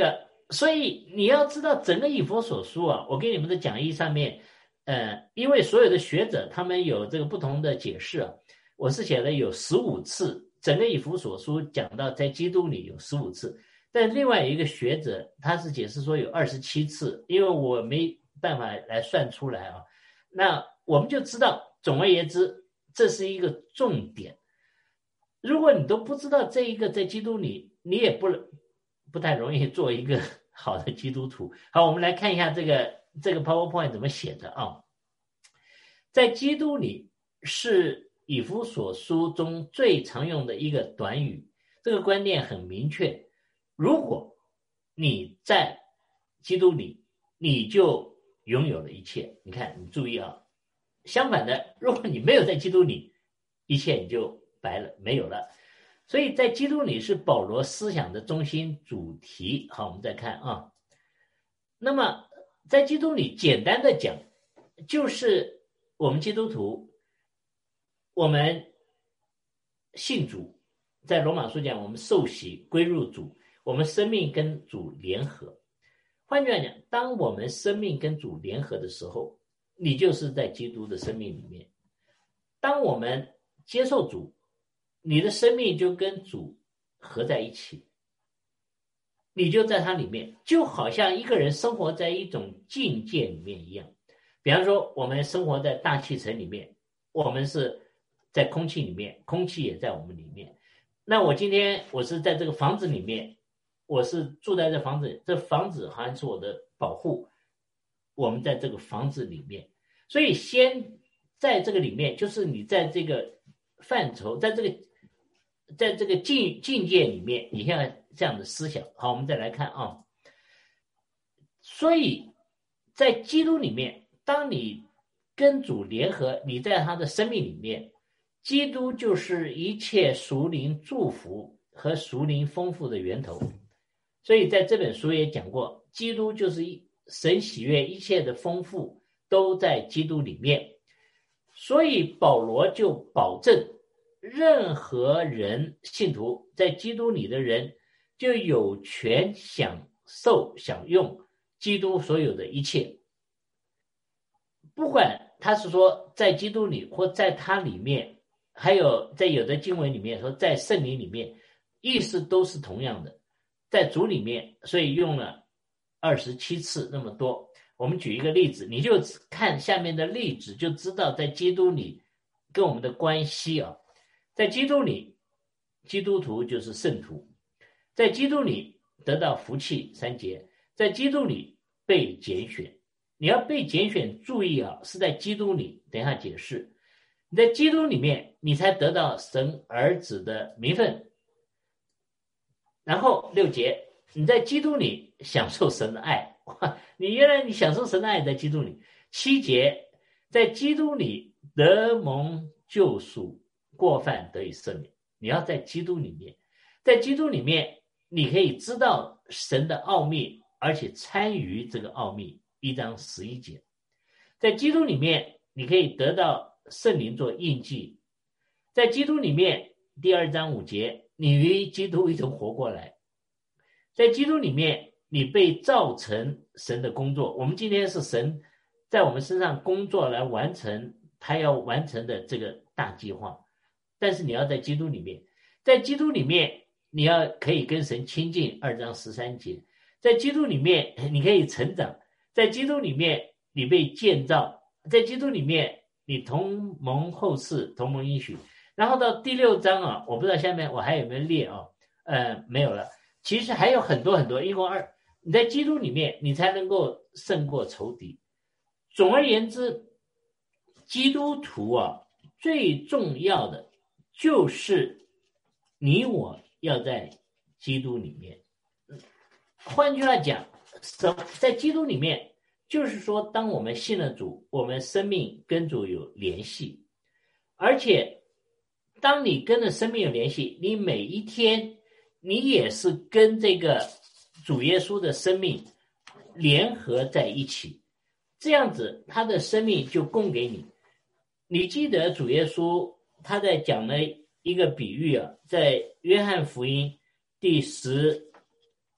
所以你要知道整个以弗所书啊，我给你们的讲义上面，呃，因为所有的学者他们有这个不同的解释啊，我是写了有十五次，整个以弗所书讲到在基督里有十五次，但另外一个学者他是解释说有二十七次，因为我没办法来算出来啊。那我们就知道，总而言之，这是一个重点。如果你都不知道这一个在基督里，你也不不太容易做一个好的基督徒。好，我们来看一下这个这个 PowerPoint 怎么写的啊。在基督里是以弗所书中最常用的一个短语，这个观念很明确。如果你在基督里，你就拥有了一切。你看，你注意啊。相反的，如果你没有在基督里，一切你就白了，没有了。所以在基督里是保罗思想的中心主题。好，我们再看啊。那么在基督里，简单的讲，就是我们基督徒，我们信主，在罗马书讲，我们受洗归入主，我们生命跟主联合。换句话讲，当我们生命跟主联合的时候，你就是在基督的生命里面。当我们接受主，你的生命就跟主合在一起，你就在它里面，就好像一个人生活在一种境界里面一样。比方说，我们生活在大气层里面，我们是在空气里面，空气也在我们里面。那我今天我是在这个房子里面，我是住在这房子，这房子好像是我的保护，我们在这个房子里面。所以先在这个里面，就是你在这个范畴，在这个在这个境境界里面，你现在这样的思想。好，我们再来看啊。所以在基督里面，当你跟主联合，你在他的生命里面，基督就是一切属灵祝福和属灵丰富的源头。所以在这本书也讲过，基督就是神喜悦一切的丰富都在基督里面。所以保罗就保证，任何人信徒在基督里的人就有权享受享用基督所有的一切，不管他是说在基督里或在他里面，还有在有的经文里面说在圣灵里面，意思都是同样的。在主里面，所以用了二十七次那么多。我们举一个例子，你就看下面的例子就知道在基督里跟我们的关系啊。在基督里，基督徒就是圣徒，在基督里得到福气三节，在基督里被拣选。你要被拣选，注意啊，是在基督里，等一下解释。你在基督里面，你才得到神儿子的名分。然后六节，你在基督里享受神的爱。你原来你享受神的爱在基督里。七节，在基督里得蒙救赎，过犯得以赦免。你要在基督里面，在基督里面你可以知道神的奥秘，而且参与这个奥秘。一章十一节，在基督里面你可以得到圣灵做印记。在基督里面第二章五节，你与基督一同活过来。在基督里面你被造成神的工作。我们今天是神在我们身上工作来完成他要完成的这个大计划。但是你要在基督里面，在基督里面你要可以跟神亲近。二章十三节，在基督里面你可以成长。在基督里面你被建造。在基督里面你同蒙后世，同蒙应许。然后到第六章啊，我不知道下面我还有没有列啊？呃，没有了。其实还有很多很多，一共二。你在基督里面你才能够胜过仇敌。总而言之，基督徒啊，最重要的就是你我要在基督里面。换句话讲，在基督里面，就是说当我们信了主，我们生命跟主有联系。而且当你跟着生命有联系，你每一天你也是跟这个主耶稣的生命联合在一起，这样子他的生命就供给你。你记得主耶稣他在讲了一个比喻啊，在约翰福音第十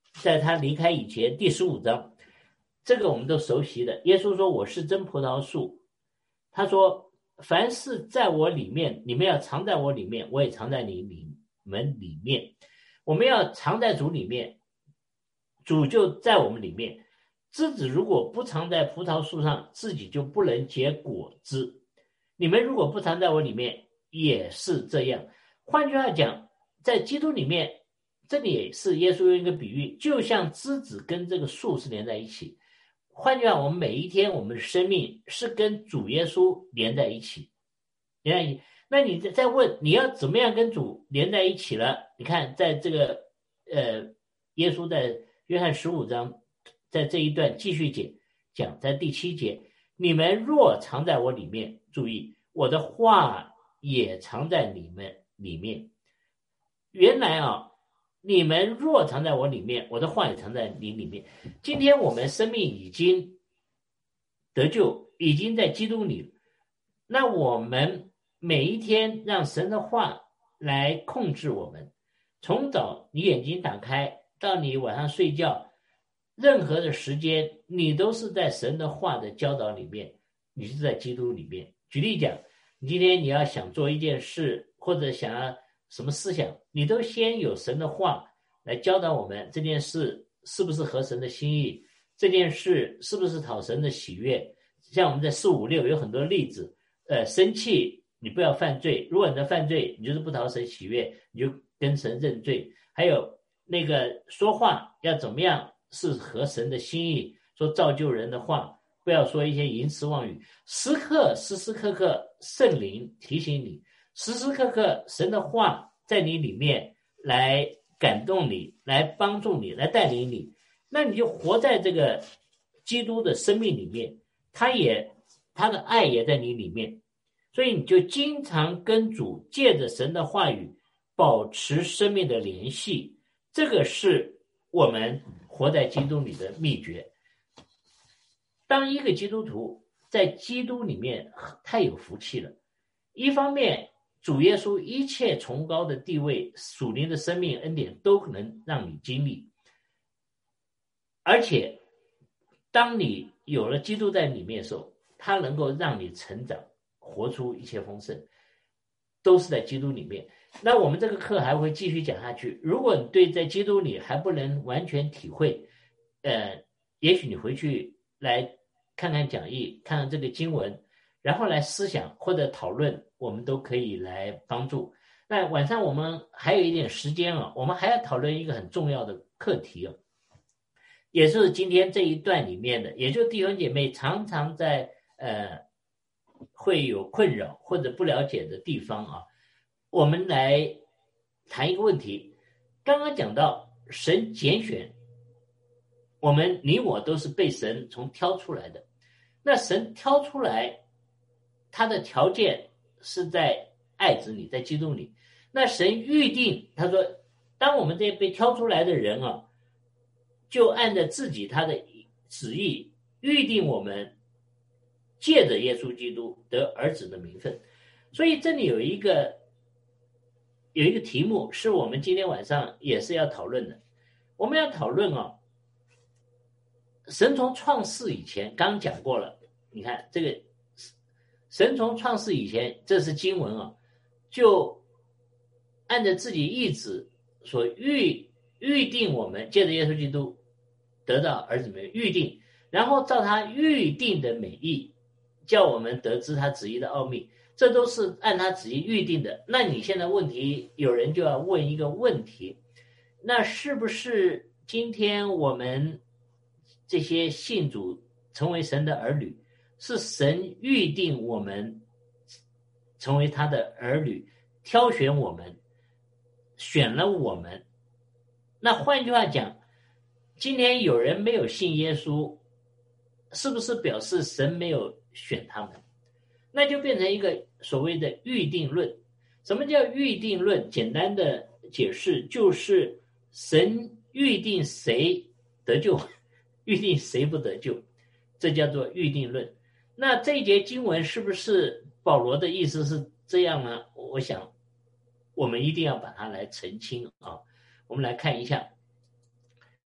在他离开以前第十五章，这个我们都熟悉的。耶稣说我是真葡萄树，他说凡是在我里面，你们要藏在我里面，我也藏在你你们里面。我们要藏在主里面，主就在我们里面。枝子如果不藏在葡萄树上，自己就不能结果子。你们如果不藏在我里面，也是这样。换句话讲，在基督里面，这里也是耶稣用一个比喻，就像枝子跟这个树是连在一起。换句话，我们每一天我们的生命是跟主耶稣连在一起，连在一起。那你再问你要怎么样跟主连在一起了？你看，在这个呃，耶稣在约翰十五章，在这一段继续讲，讲在第七节，你们若藏在我里面，注意我的话也藏在你们里面。原来啊，你们若藏在我里面，我的话也藏在你里面。今天我们生命已经得救，已经在基督里，那我们每一天让神的话来控制我们，从早你眼睛打开到你晚上睡觉，任何的时间你都是在神的话的教导里面，你是在基督里面。举例讲，你今天你要想做一件事，或者想要什么思想，你都先有神的话来教导我们这件事是不是合神的心意，这件事是不是讨神的喜悦。像我们在四五六有很多例子，呃，生气你不要犯罪，如果你在犯罪，你就是不讨神喜悦，你就跟神认罪。还有那个说话要怎么样是合神的心意，说造就人的话，不要说一些淫词妄语，时刻时时刻刻圣灵提醒你，时时刻刻神的话在你里面来感动你，来帮助你，来带领你，那你就活在这个基督的生命里面，他也他的爱也在你里面，所以你就经常跟主借着神的话语保持生命的联系，这个是我们活在基督里的秘诀。当一个基督徒在基督里面太有福气了，一方面主耶稣一切崇高的地位，属灵的生命恩典都可能让你经历，而且当你有了基督在里面的时候，他能够让你成长，活出一切丰盛，都是在基督里面。那我们这个课还会继续讲下去，如果你对在基督里还不能完全体会，呃，也许你回去来看看讲义，看看这个经文，然后来思想或者讨论，我们都可以来帮助。那晚上我们还有一点时间啊，我们还要讨论一个很重要的课题啊，也是今天这一段里面的，也就是弟兄姐妹常常在呃会有困扰或者不了解的地方啊，我们来谈一个问题。刚刚讲到神拣选我们，你我都是被神从挑出来的，那神挑出来他的条件是在爱子里，在基督里。那神预定，他说当我们这些被挑出来的人啊，就按照自己他的旨意预定我们借着耶稣基督得儿子的名分。所以这里有一个有一个题目是我们今天晚上也是要讨论的。我们要讨论啊，神从创世以前，刚刚讲过了，你看这个神从创世以前，这是经文啊，就按照自己意志所预预定我们借着耶稣基督得到儿子名预定，然后照他预定的美意叫我们得知他旨意的奥秘，这都是按他旨意预定的。那你现在问题，有人就要问一个问题，那是不是今天我们这些信主成为神的儿女，是神预定我们成为他的儿女，挑选我们，选了我们？那换句话讲，今天有人没有信耶稣，是不是表示神没有选他们？那就变成一个所谓的预定论。什么叫预定论？简单的解释就是神预定谁得救，预定谁不得救，这叫做预定论。那这一节经文是不是保罗的意思是这样呢？我想我们一定要把它来澄清啊。我们来看一下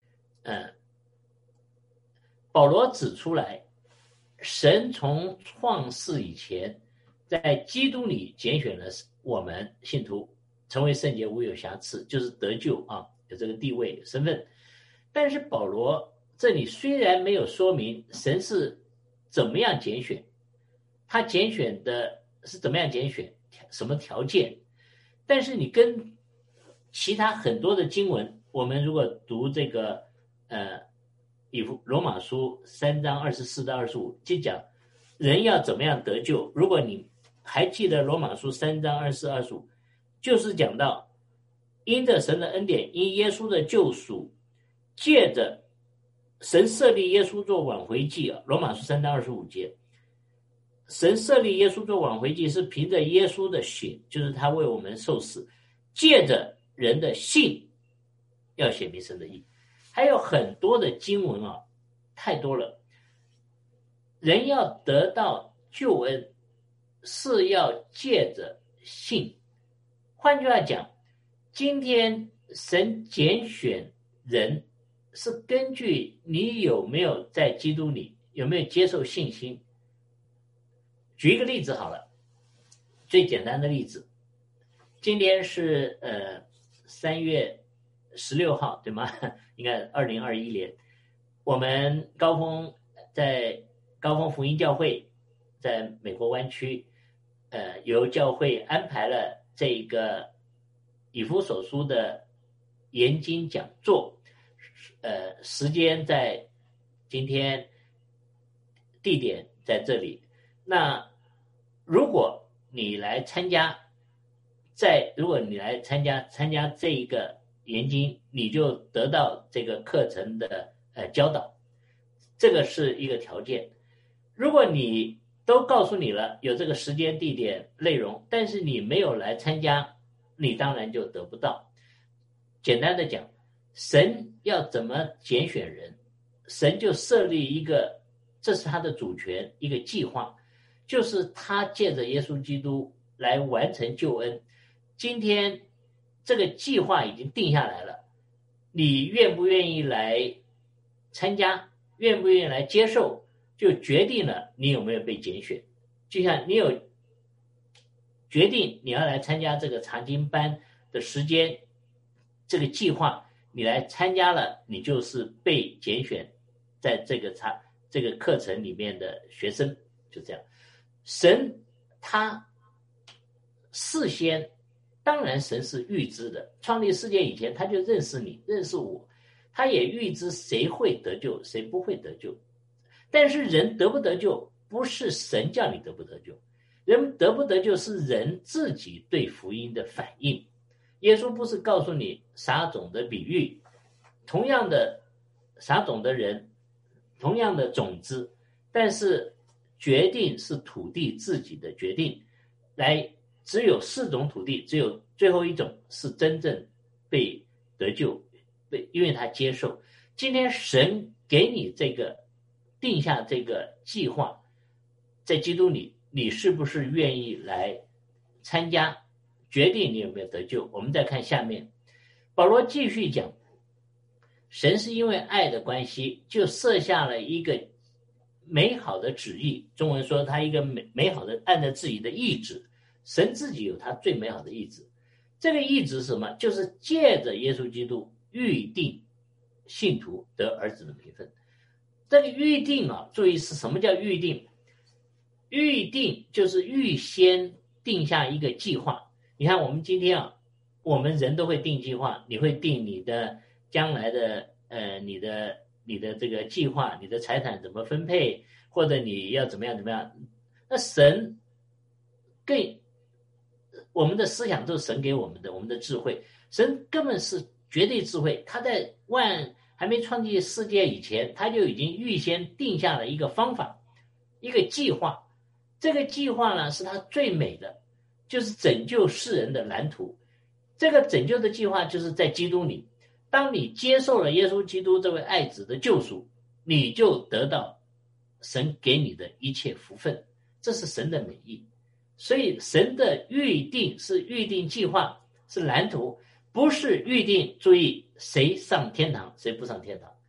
呃，保罗指出来，神从创世以前，在基督里拣选了我们信徒，成为圣洁无有瑕疵，就是得救啊，有这个地位身份。但是保罗这里虽然没有说明神是怎么样拣选，他拣选的是怎么样拣选，什么条件，但是你跟其他很多的经文，我们如果读这个呃以弗罗马书三章二十四到二十五，就讲人要怎么样得救。如果你还记得罗马书三章二十四、二十五，就是讲到因着神的恩典，因耶稣的救赎，借着神设立耶稣做挽回祭啊，罗马书三章二十五节，神设立耶稣做挽回祭是凭着耶稣的血，就是他为我们受死，借着人的信要显明神的义。还有很多的经文啊，太多了。人要得到救恩是要借着信。换句话讲，今天神拣选人是根据你有没有在基督里，有没有接受信心。举一个例子好了，最简单的例子，今天是呃三月十六号，对吗？应该二零二一年，我们高峰在高峰福音教会在美国湾区，呃，由教会安排了这个以弗所书的研经讲座，呃，时间在今天，地点在这里。那如果你来参加，在如果你来参加参加这一个研经，你就得到这个课程的呃教导，这个是一个条件。如果你都告诉你了有这个时间、地点、内容，但是你没有来参加，你当然就得不到。简单的讲，神要怎么拣选人，神就设立一个，这是他的主权，一个计划，就是他借着耶稣基督来完成救恩。今天这个计划已经定下来了，你愿不愿意来参加，愿不愿意来接受，就决定了你有没有被拣选。就像你有决定你要来参加这个查经班的时间，这个计划你来参加了，你就是被拣选在这个查这个课程里面的学生，就这样。神他事先，当然神是预知的，创立世界以前他就认识你，认识我，他也预知谁会得救，谁不会得救。但是人得不得救，不是神叫你得不得救，人得不得救是人自己对福音的反应。耶稣不是告诉你撒种的比喻，同样的撒种的人，同样的种子，但是决定是土地自己的决定，来只有四种土地，只有最后一种是真正被得救，被因为他接受。今天神给你这个定下这个计划，在基督里，你是不是愿意来参加，决定你有没有得救。我们再看下面，保罗继续讲，神是因为爱的关系，就设下了一个美好的旨意，中文说他一个美美好的按照自己的意志，神自己有他最美好的意志。这个意志是什么？就是借着耶稣基督预定信徒得儿子的名分。这个预定啊，注意是什么叫预定？预定就是预先定下一个计划。你看我们今天啊，我们人都会定计划，你会定你的将来的呃你的你的这个计划，你的财产怎么分配，或者你要怎么样怎么样。那神更我们的思想都是神给我们的，我们的智慧，神根本是绝对智慧，他在万还没创立世界以前，他就已经预先定下了一个方法，一个计划。这个计划呢，是他最美的，就是拯救世人的蓝图。这个拯救的计划就是在基督里，当你接受了耶稣基督这位爱子的救赎，你就得到神给你的一切福分，这是神的美意。所以神的预定是预定计划，是蓝图，不是预定注意谁上天堂谁不上天堂。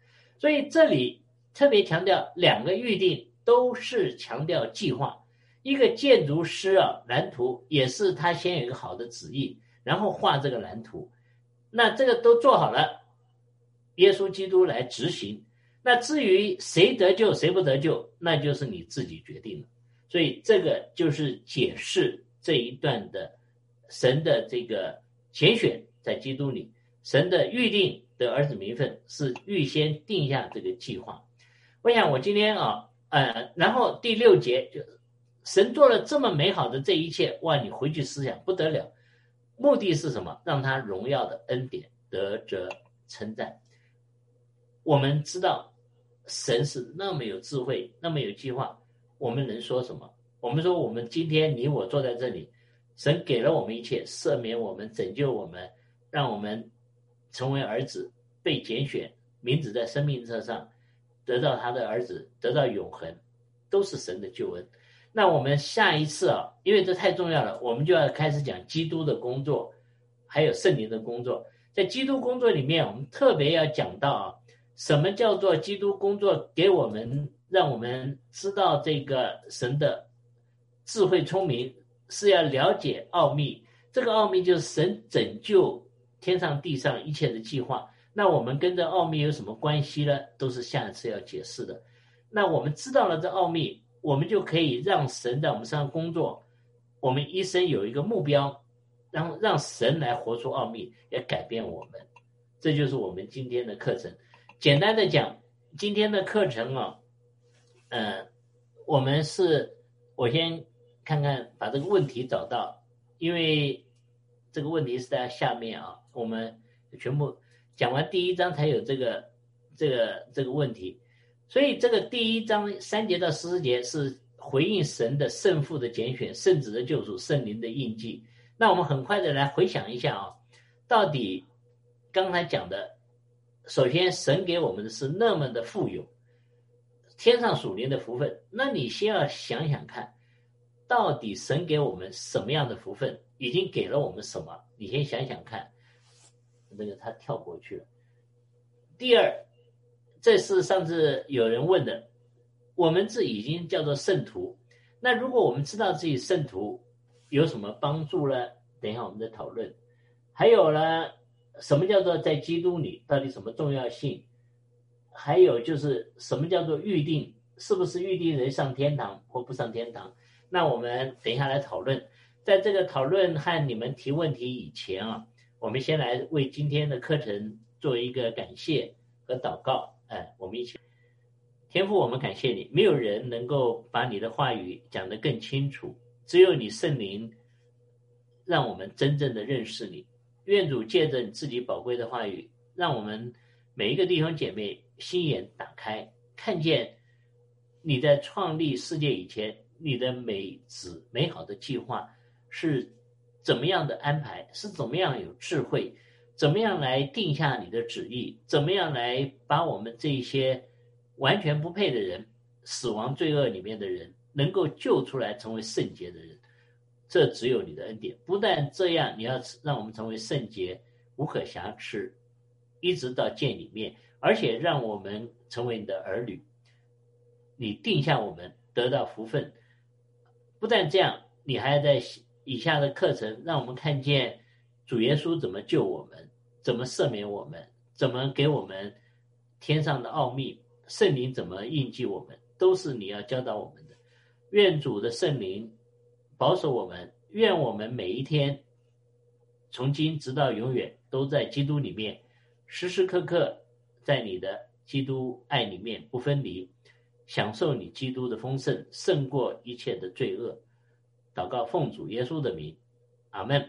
所以这里特别强调两个预定都是强调计划。一个建筑师啊，蓝图也是他先有一个好的旨意，然后画这个蓝图，那这个都做好了，耶稣基督来执行。那至于谁得救谁不得救，那就是你自己决定了。所以这个就是解释这一段的神的这个拣选在基督里，神的预定的儿子名分是预先定下这个计划。我想我今天啊，呃，然后第六节就神做了这么美好的这一切，哇，你回去思想不得了。目的是什么？让他荣耀的恩典得着称赞。我们知道神是那么有智慧，那么有计划，我们能说什么？我们说我们今天你我坐在这里，神给了我们一切，赦免我们，拯救我们，让我们成为儿子，被拣选，名字在生命册上，得到他的儿子，得到永恒，都是神的救恩。那我们下一次啊，因为这太重要了，我们就要开始讲基督的工作，还有圣灵的工作。在基督工作里面，我们特别要讲到啊，什么叫做基督工作给我们，让我们知道这个神的智慧聪明，是要了解奥秘。这个奥秘就是神拯救天上地上一切的计划。那我们跟这奥秘有什么关系呢？都是下一次要解释的。那我们知道了这奥秘，我们就可以让神在我们身上工作。我们一生有一个目标，让让神来活出奥秘，也改变我们。这就是我们今天的课程。简单的讲，今天的课程啊，呃，我们是，我先看看把这个问题找到，因为这个问题是在下面啊，我们全部讲完第一章才有这个这个这个问题。所以这个第一章三节到十四节是回应神的圣父的拣选，圣子的救赎，圣灵的印记。那我们很快的来回想一下啊，到底刚才讲的，首先神给我们的是那么的富有，天上属灵的福分。那你先要想想看，到底神给我们什么样的福分，已经给了我们什么？你先想想看。那个他跳过去了。第二，这是上次有人问的，我们这已经叫做圣徒，那如果我们知道自己圣徒有什么帮助呢？等一下我们再讨论。还有呢，什么叫做在基督里，到底什么重要性？还有就是什么叫做预定，是不是预定人上天堂或不上天堂？那我们等一下来讨论。在这个讨论和你们提问题以前啊，我们先来为今天的课程做一个感谢和祷告。哎，我们一起。天父，我们感谢你，没有人能够把你的话语讲得更清楚，只有你圣灵让我们真正的认识你。愿主借着你自己宝贵的话语，让我们每一个弟兄姐妹心眼打开，看见你在创立世界以前，你的美旨美好的计划是怎么样的安排，是怎么样有智慧，怎么样来定下你的旨意，怎么样来把我们这一些完全不配的人，死亡罪恶里面的人，能够救出来成为圣洁的人。这只有你的恩典。不但这样，你要让我们成为圣洁，无可瑕疵，一直到见里面，而且让我们成为你的儿女。你定下我们得到福分。不但这样，你还在以下的课程让我们看见主耶稣怎么救我们，怎么赦免我们，怎么给我们天上的奥秘，圣灵怎么印记我们，都是你要教导我们的。愿主的圣灵保守我们，愿我们每一天从今直到永远都在基督里面，时时刻刻在你的基督爱里面不分离，享受你基督的丰盛，胜过一切的罪恶。祷告奉主耶稣的名，阿们。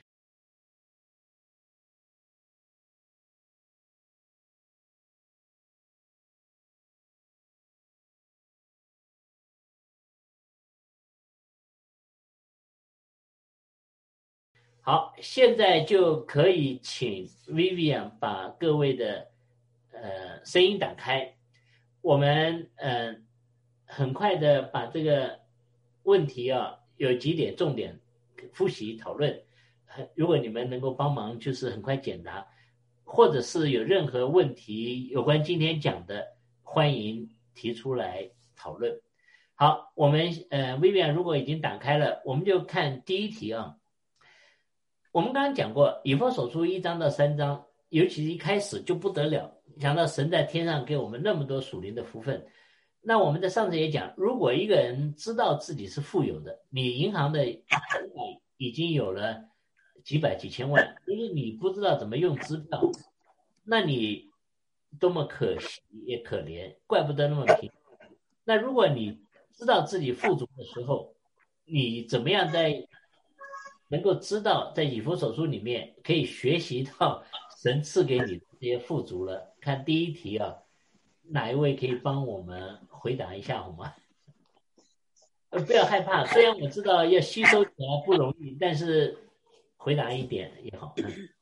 好，现在就可以请 Vivian 把各位的呃声音打开，我们呃很快的把这个问题啊有几点重点复习讨论，如果你们能够帮忙，就是很快简答。 或者是有任何问题有关今天讲的，欢迎提出来讨论。好，我们呃 Vivian 如果已经打开了，我们就看第一题啊。我们刚刚讲过以弗所书一章到三章，尤其是一开始就不得了，讲到神在天上给我们那么多属灵的福分。那我们在上次也讲，如果一个人知道自己是富有的，你银行的已经有了几百几千万，因为你不知道怎么用支票，那你多么可惜也可怜，怪不得那么贫。那如果你知道自己富足的时候，你怎么样在能够知道在以弗所书里面可以学习到神赐给你这些富足了？看第一题啊，哪一位可以帮我们回答一下好吗？呃，不要害怕，虽然我知道要吸收起来不容易，但是回答一点也好。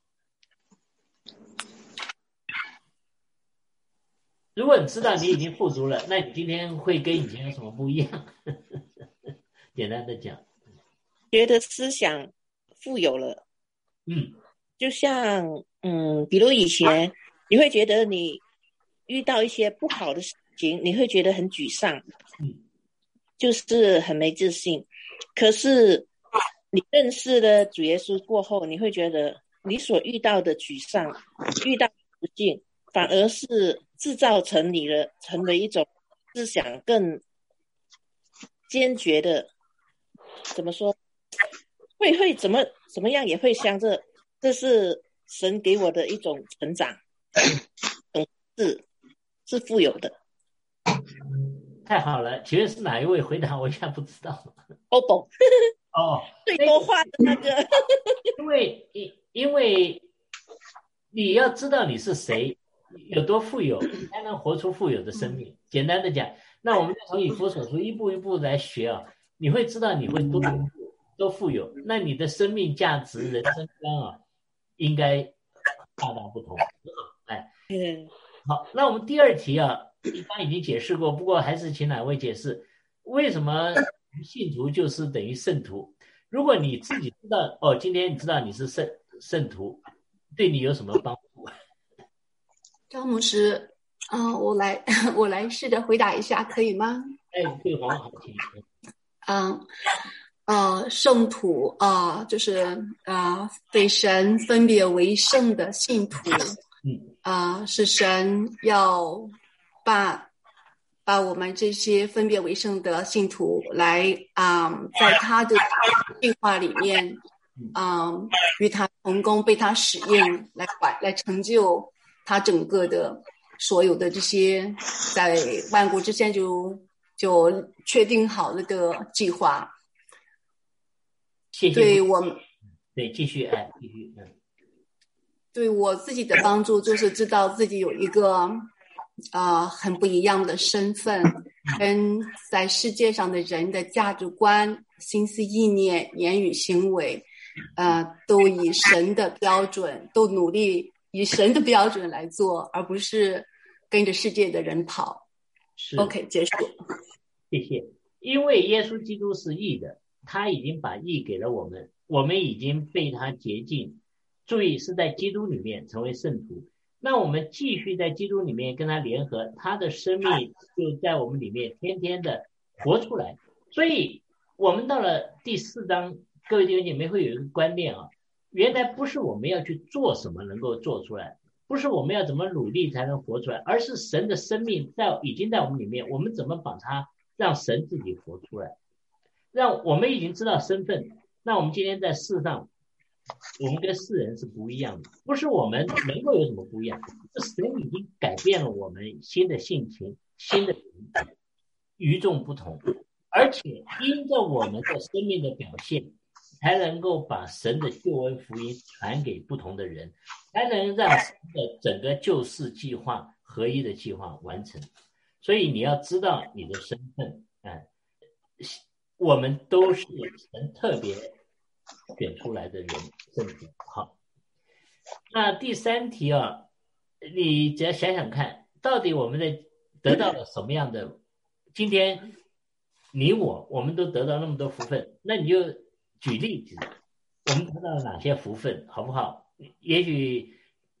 如果你知道你已经富足了，那你今天会跟以前有什么不一样？简单的讲， 觉得思想富有了， 嗯， 就像嗯，比如以前你会觉得你遇到一些不好的事情，你会觉得很沮丧， 嗯，就是很没自信。可是你认识了主耶稣过后，你会觉得你所遇到的沮丧、遇到的不幸，反而是制造成你的成为一种思想更坚决的，怎么说？会会怎么怎么样也会想着，这是神给我的一种成长，是是富有的。 太好了，请问是哪一位回答？我现在不知道。 欧董哦， 最多话的那个。 因为因为你要知道你是谁，有多富有，你才能活出富有的生命。简单的讲，那我们就从以弗所书一步一步来学啊，你会知道你会多有多富有，那你的生命价值、人生观啊，应该大大不同。哎， 嗯， 好，那我们第二题啊，一般已经解释过，不过还是请哪位解释，为什么信徒就是等于圣徒？如果你自己知道哦，今天你知道你是圣圣徒，对你有什么帮助？ 张牧师，嗯、呃，我来我来试着回答一下，可以吗？ 哎，对，黄好听。 嗯，呃，圣徒啊、呃，就是啊、呃，被神分别为圣的信徒， 嗯， 啊、呃，是神要把把我们这些分别为圣的信徒来啊、呃，在他的计划里面，啊、呃，与他同工，被他使用，来来来成就他整个的所有的这些在万国之前就就确定好了的计划。 谢谢。 对我们， 对，继续哎，继续嗯。 对我自己的帮助就是知道自己有一个啊、呃、很不一样的身份，跟在世界上的人的价值观、心思意念、言语行为，呃，都以神的标准，都努力以神的标准来做，而不是跟着世界的人跑。 是 OK， 结束。 谢谢。因为耶稣基督是义的，他已经把义给了我们，我们已经被他洁净。注意，是在基督里面成为圣徒。那我们继续在基督里面跟他联合，他的生命就在我们里面天天的活出来。所以我们到了第四章，各位弟兄姐妹会有一个观念啊，原来不是我们要去做什么能够做出来，不是我们要怎么努力才能活出来，而是神的生命在已经在我们里面，我们怎么把它让神自己活出来，让我们已经知道身份。那我们今天在世上，我们跟世人是不一样的，不是我们能够有什么不一样，是神已经改变了我们新的性情，新的人与众不同，而且因着我们的生命的表现，才能够把神的救恩福音传给不同的人，才能让神的整个救世计划合一的计划完成。所以你要知道你的身份，哎，我们都是神特别选出来的人，圣徒。好，那第三题啊，你只要想想看，到底我们的得到了什么样的？今天你我我们都得到那么多福分，那你就举例子，我们得到了哪些福分，好不好？也许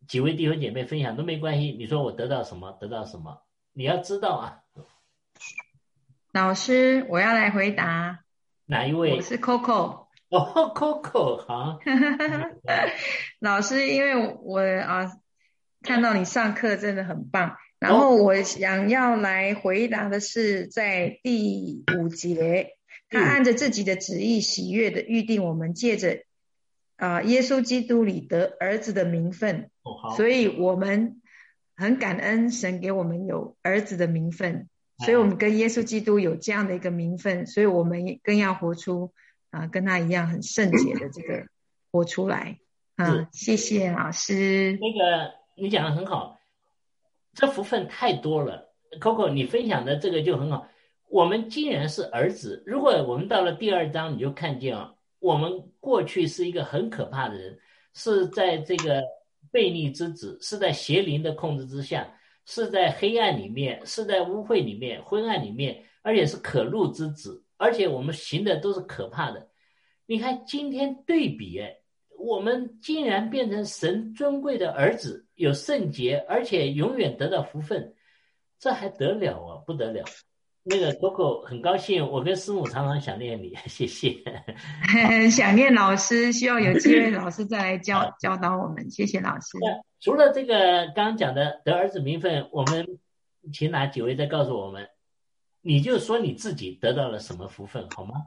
几位弟兄姐妹分享都没关系，你说我得到什么得到什么，你要知道啊。 老师，我要来回答。 哪一位？ 我是 Coco。 哦 Coco 好。 老师，因为我啊看到你上课真的很棒，然后我想要来回答的是在第五节，他按着自己的旨意喜悦的预定我们借着啊、呃、耶稣基督里得儿子的名分、哦、所以我们很感恩神给我们有儿子的名分，所以我们跟耶稣基督有这样的一个名分，所以我们更要活出啊、呃、跟他一样很圣洁的这个活出来啊。谢谢老师。 那个你讲得很好，这福分太多了。 Coco 你分享的这个就很好，我们既然是儿子，如果我们到了第二章你就看见啊，我们过去是一个很可怕的人，是在这个悖逆之子，是在邪灵的控制之下，是在黑暗里面，是在污秽里面，昏暗里面，而且是可怒之子，而且我们行的都是可怕的。你看今天对比，哎，我们竟然变成神尊贵的儿子，有圣洁，而且永远得到福分，这还得了啊？不得了。那个 Coco 很高兴，我跟师母常常想念你，谢谢。 想念老师，希望有机会老师再来教教导我们，谢谢老师。 除了这个刚刚讲的得儿子名分，我们请哪几位再告诉我们，你就说你自己得到了什么福分好吗？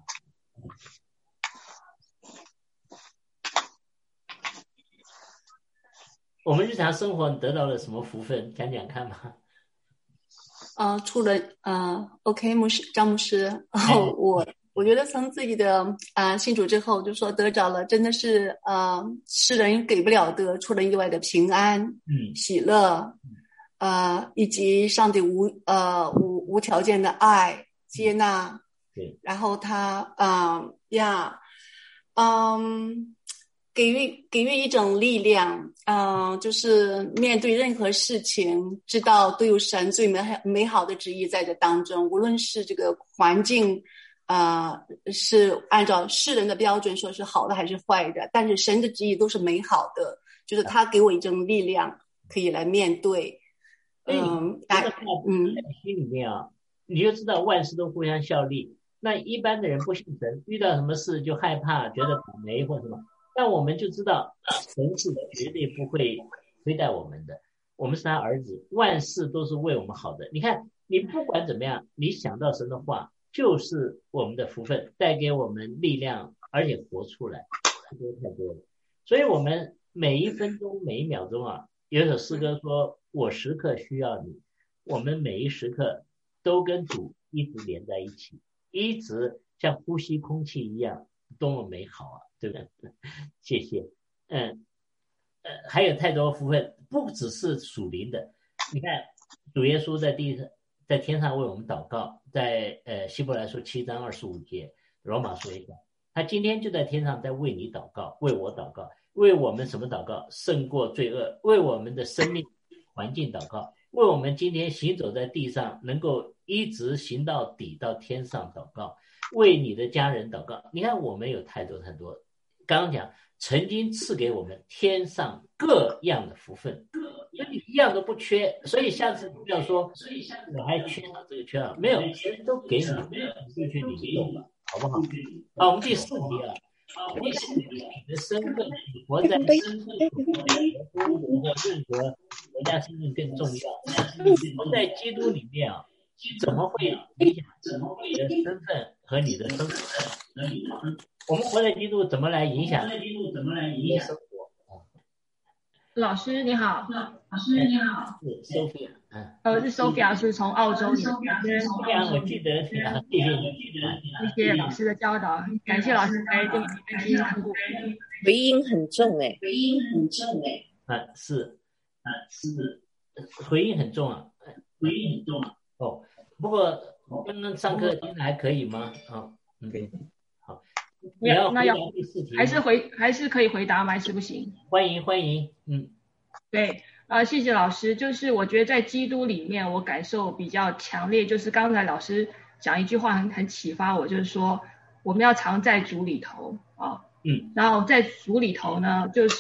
我们日常生活得到了什么福分，讲讲看吧。 呃，除了呃 OK 牧师张牧师、哦、我我觉得从自己的啊、呃、信主之后，就说得着了真的是呃世人给不了的出人意外的平安、嗯、喜乐，呃以及上帝无呃无无条件的爱接纳，对，然后他呃呀嗯给予给予一种力量，嗯、呃，就是面对任何事情，知道都有神最美美好的旨意在这当中。无论是这个环境，呃，是按照世人的标准说是好的还是坏的，但是神的旨意都是美好的，就是他给我一种力量，可以来面对。嗯， 在嗯，心里面啊，你就知道万事都互相效力。那一般的人不信神，遇到什么事就害怕，觉得倒霉或什么。但我们就知道神是绝对不会亏待我们的，我们是他儿子，万事都是为我们好的。你看你不管怎么样，你想到神的话就是我们的福分，带给我们力量，而且活出来，太多太多了。所以我们每一分钟每一秒钟啊，有一首诗歌说我时刻需要你，我们每一时刻都跟主一直连在一起，一直像呼吸空气一样，多么美好啊，对不对？谢谢。嗯，呃，还有太多福分，不只是属灵的。你看，主耶稣在地在天上为我们祷告，在呃希伯来书七章二十五节，罗马书也讲，他今天就在天上在为你祷告，为我祷告，为我们什么祷告？胜过罪恶，为我们的生命环境祷告，为我们今天行走在地上能够一直行到底到天上祷告，为你的家人祷告。你看我们有太多太多，刚刚讲曾经赐给我们天上各样的福分，所以一样都不缺。所以下次不要说我还缺少这个缺少，没有，人都给你，你就去领受吧，好不好？好，我们第四题啊，第四题，你的身份，你活在身份和中国或任何国家身份更重要。你活在基督里面啊，怎么会影响你的身份和你的生活？我们活在基督怎么来影响你的生活？ 老师你好。老师你好。 是 Sophia， 嗯， 呃，是 Sophia， 是从澳洲。 Sophia， 我记得，谢谢你， 谢谢老师的教导，感谢老师来对我们分析看顾。 回音很重哎， 回音很重哎， 啊是，啊是，回音很重啊，回音很重啊。哦，不过刚刚上课听的还可以吗？啊，嗯，可以。好，你要回答第四题， 还是回还是可以回答吗？还是不行？ 欢迎欢迎，嗯， 对，呃，谢谢老师。就是我觉得在基督里面，我感受比较强烈，就是刚才老师讲一句话很很启发我，就是说我们要常在主里头啊，嗯，然后在主里头呢，就是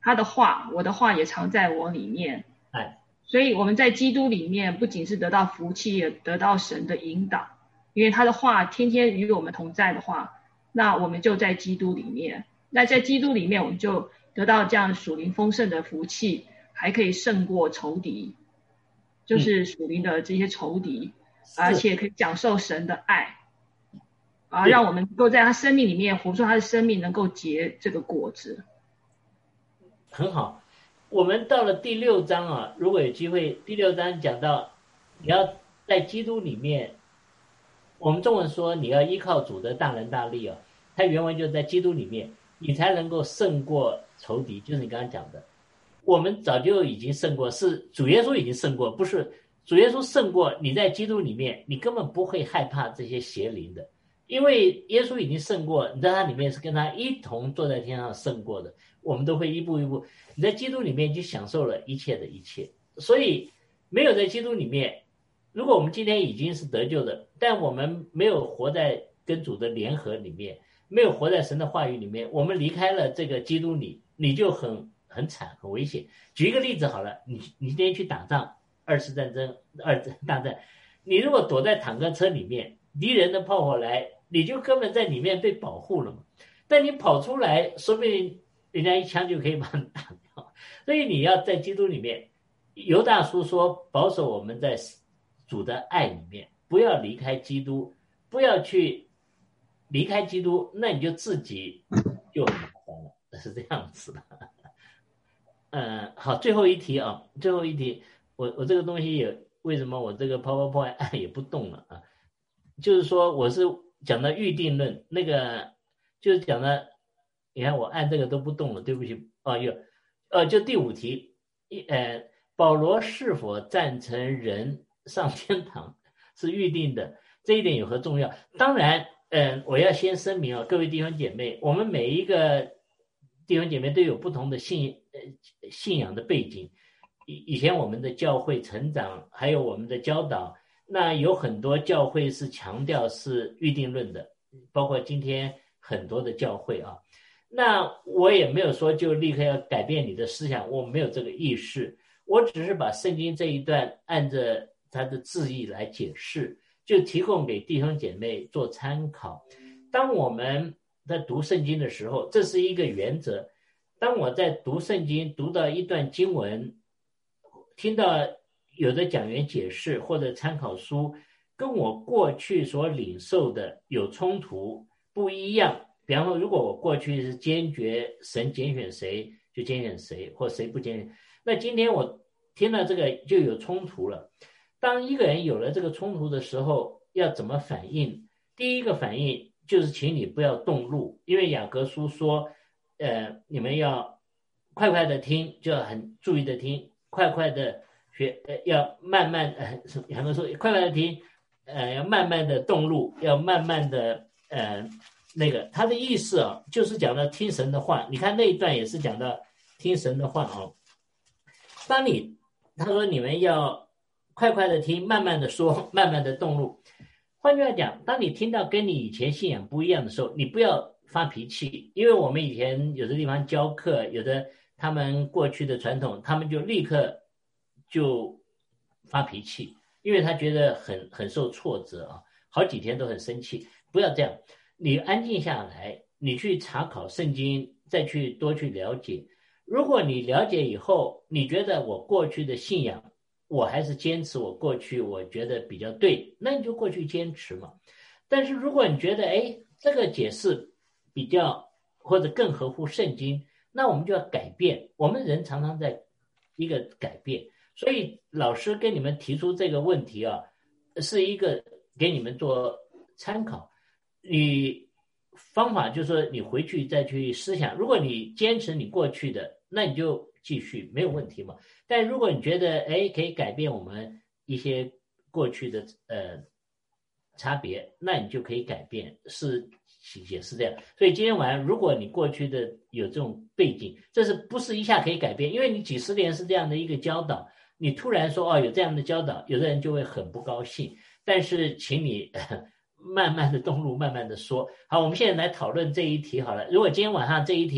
他的话，我的话也藏在我里面。 哎， 所以我们在基督里面不仅是得到福气，也得到神的引导，因为他的话天天与我们同在的话，那我们就在基督里面。那在基督里面，我们就得到这样属灵丰盛的福气，还可以胜过仇敌，就是属灵的这些仇敌，嗯、而且可以享受神的爱，啊，让我们能够在他生命里面活出他的生命，能够结这个果子。 很好，我们到了第六章啊，如果有机会，第六章讲到你要在基督里面，我们中文说你要依靠主的大能大力啊，它原文就在基督里面，你才能够胜过仇敌，就是你刚刚讲的，我们早就已经胜过，是主耶稣已经胜过，不是主耶稣胜过，你在基督里面，你根本不会害怕这些邪灵的，因为耶稣已经胜过，你在他里面是跟他一同坐在天上胜过的，我们都会一步一步，你在基督里面就享受了一切的一切。所以没有在基督里面，如果我们今天已经是得救的，但我们没有活在跟主的联合里面，没有活在神的话语里面，我们离开了这个基督里，你就很很惨很危险。举一个例子好了，你你今天去打仗，二次战争二次大战，你如果躲在坦克车里面，敌人的炮火来，你就根本在里面被保护了嘛。但你跑出来，说不定人家一枪就可以把你打掉。所以你要在基督里面，犹大书说保守我们在主的爱里面，不要离开基督，不要去离开基督，那你就自己就很麻烦了，是这样子的。嗯，好，最后一题啊，最后一题，我我这个东西也为什么我这个 PowerPoint 也不动了啊？就是说我是讲的预定论，那个就是讲的，你看我按这个都不动了，对不起啊，有，呃，就第五题，一呃，保罗是否赞成人上天堂是预定的？这一点有何重要？当然，嗯、呃，我要先声明啊，各位弟兄姐妹，我们每一个弟兄姐妹都有不同的信呃信仰的背景，以以前我们的教会成长，还有我们的教导，那有很多教会是强调是预定论的，包括今天很多的教会啊。那我也没有说就立刻要改变你的思想，我没有这个意识，我只是把圣经这一段按着它的字义来解释，就提供给弟兄姐妹做参考。当我们在读圣经的时候，这是一个原则，当我在读圣经读到一段经文，听到有的讲员解释或者参考书跟我过去所领受的有冲突不一样，比方说如果我过去是坚决神拣选谁就拣选谁，或谁不拣选，那今天我听到这个就有冲突了。当一个人有了这个冲突的时候，要怎么反应？第一个反应就是请你不要动怒，因为雅各书说呃，你们要快快的听，就要很注意的听，快快的学，呃，要慢慢呃，雅各说快快的听，呃，要慢慢的动怒，要慢慢的呃那个，他的意思啊，就是讲到听神的话。你看那一段也是讲到听神的话哦。当你他说你们要快快的听，慢慢的说，慢慢的动怒。换句话讲，当你听到跟你以前信仰不一样的时候，你不要发脾气，因为我们以前有的地方教课，有的他们过去的传统，他们就立刻就发脾气，因为他觉得很很受挫折啊，好几天都很生气。不要这样，你安静下来，你去查考圣经，再去多去了解。如果你了解以后，你觉得我过去的信仰，我还是坚持我过去我觉得比较对，那你就过去坚持嘛。但是如果你觉得哎，这个解释比较或者更合乎圣经，那我们就要改变。我们人常常在一个改变，所以老师跟你们提出这个问题啊，是一个给你们做参考。你方法就是说你回去再去思想，如果你坚持你过去的，那你就继续没有问题嘛。但如果你觉得哎可以改变我们一些过去的呃差别，那你就可以改变，是也是这样。所以今天晚上如果你过去的有这种背景，这是不是一下可以改变？因为你几十年是这样的一个教导，你突然说哦有这样的教导，有的人就会很不高兴。但是请你慢慢的动怒，慢慢的说。好，我们现在来讨论这一题好了。如果今天晚上这一题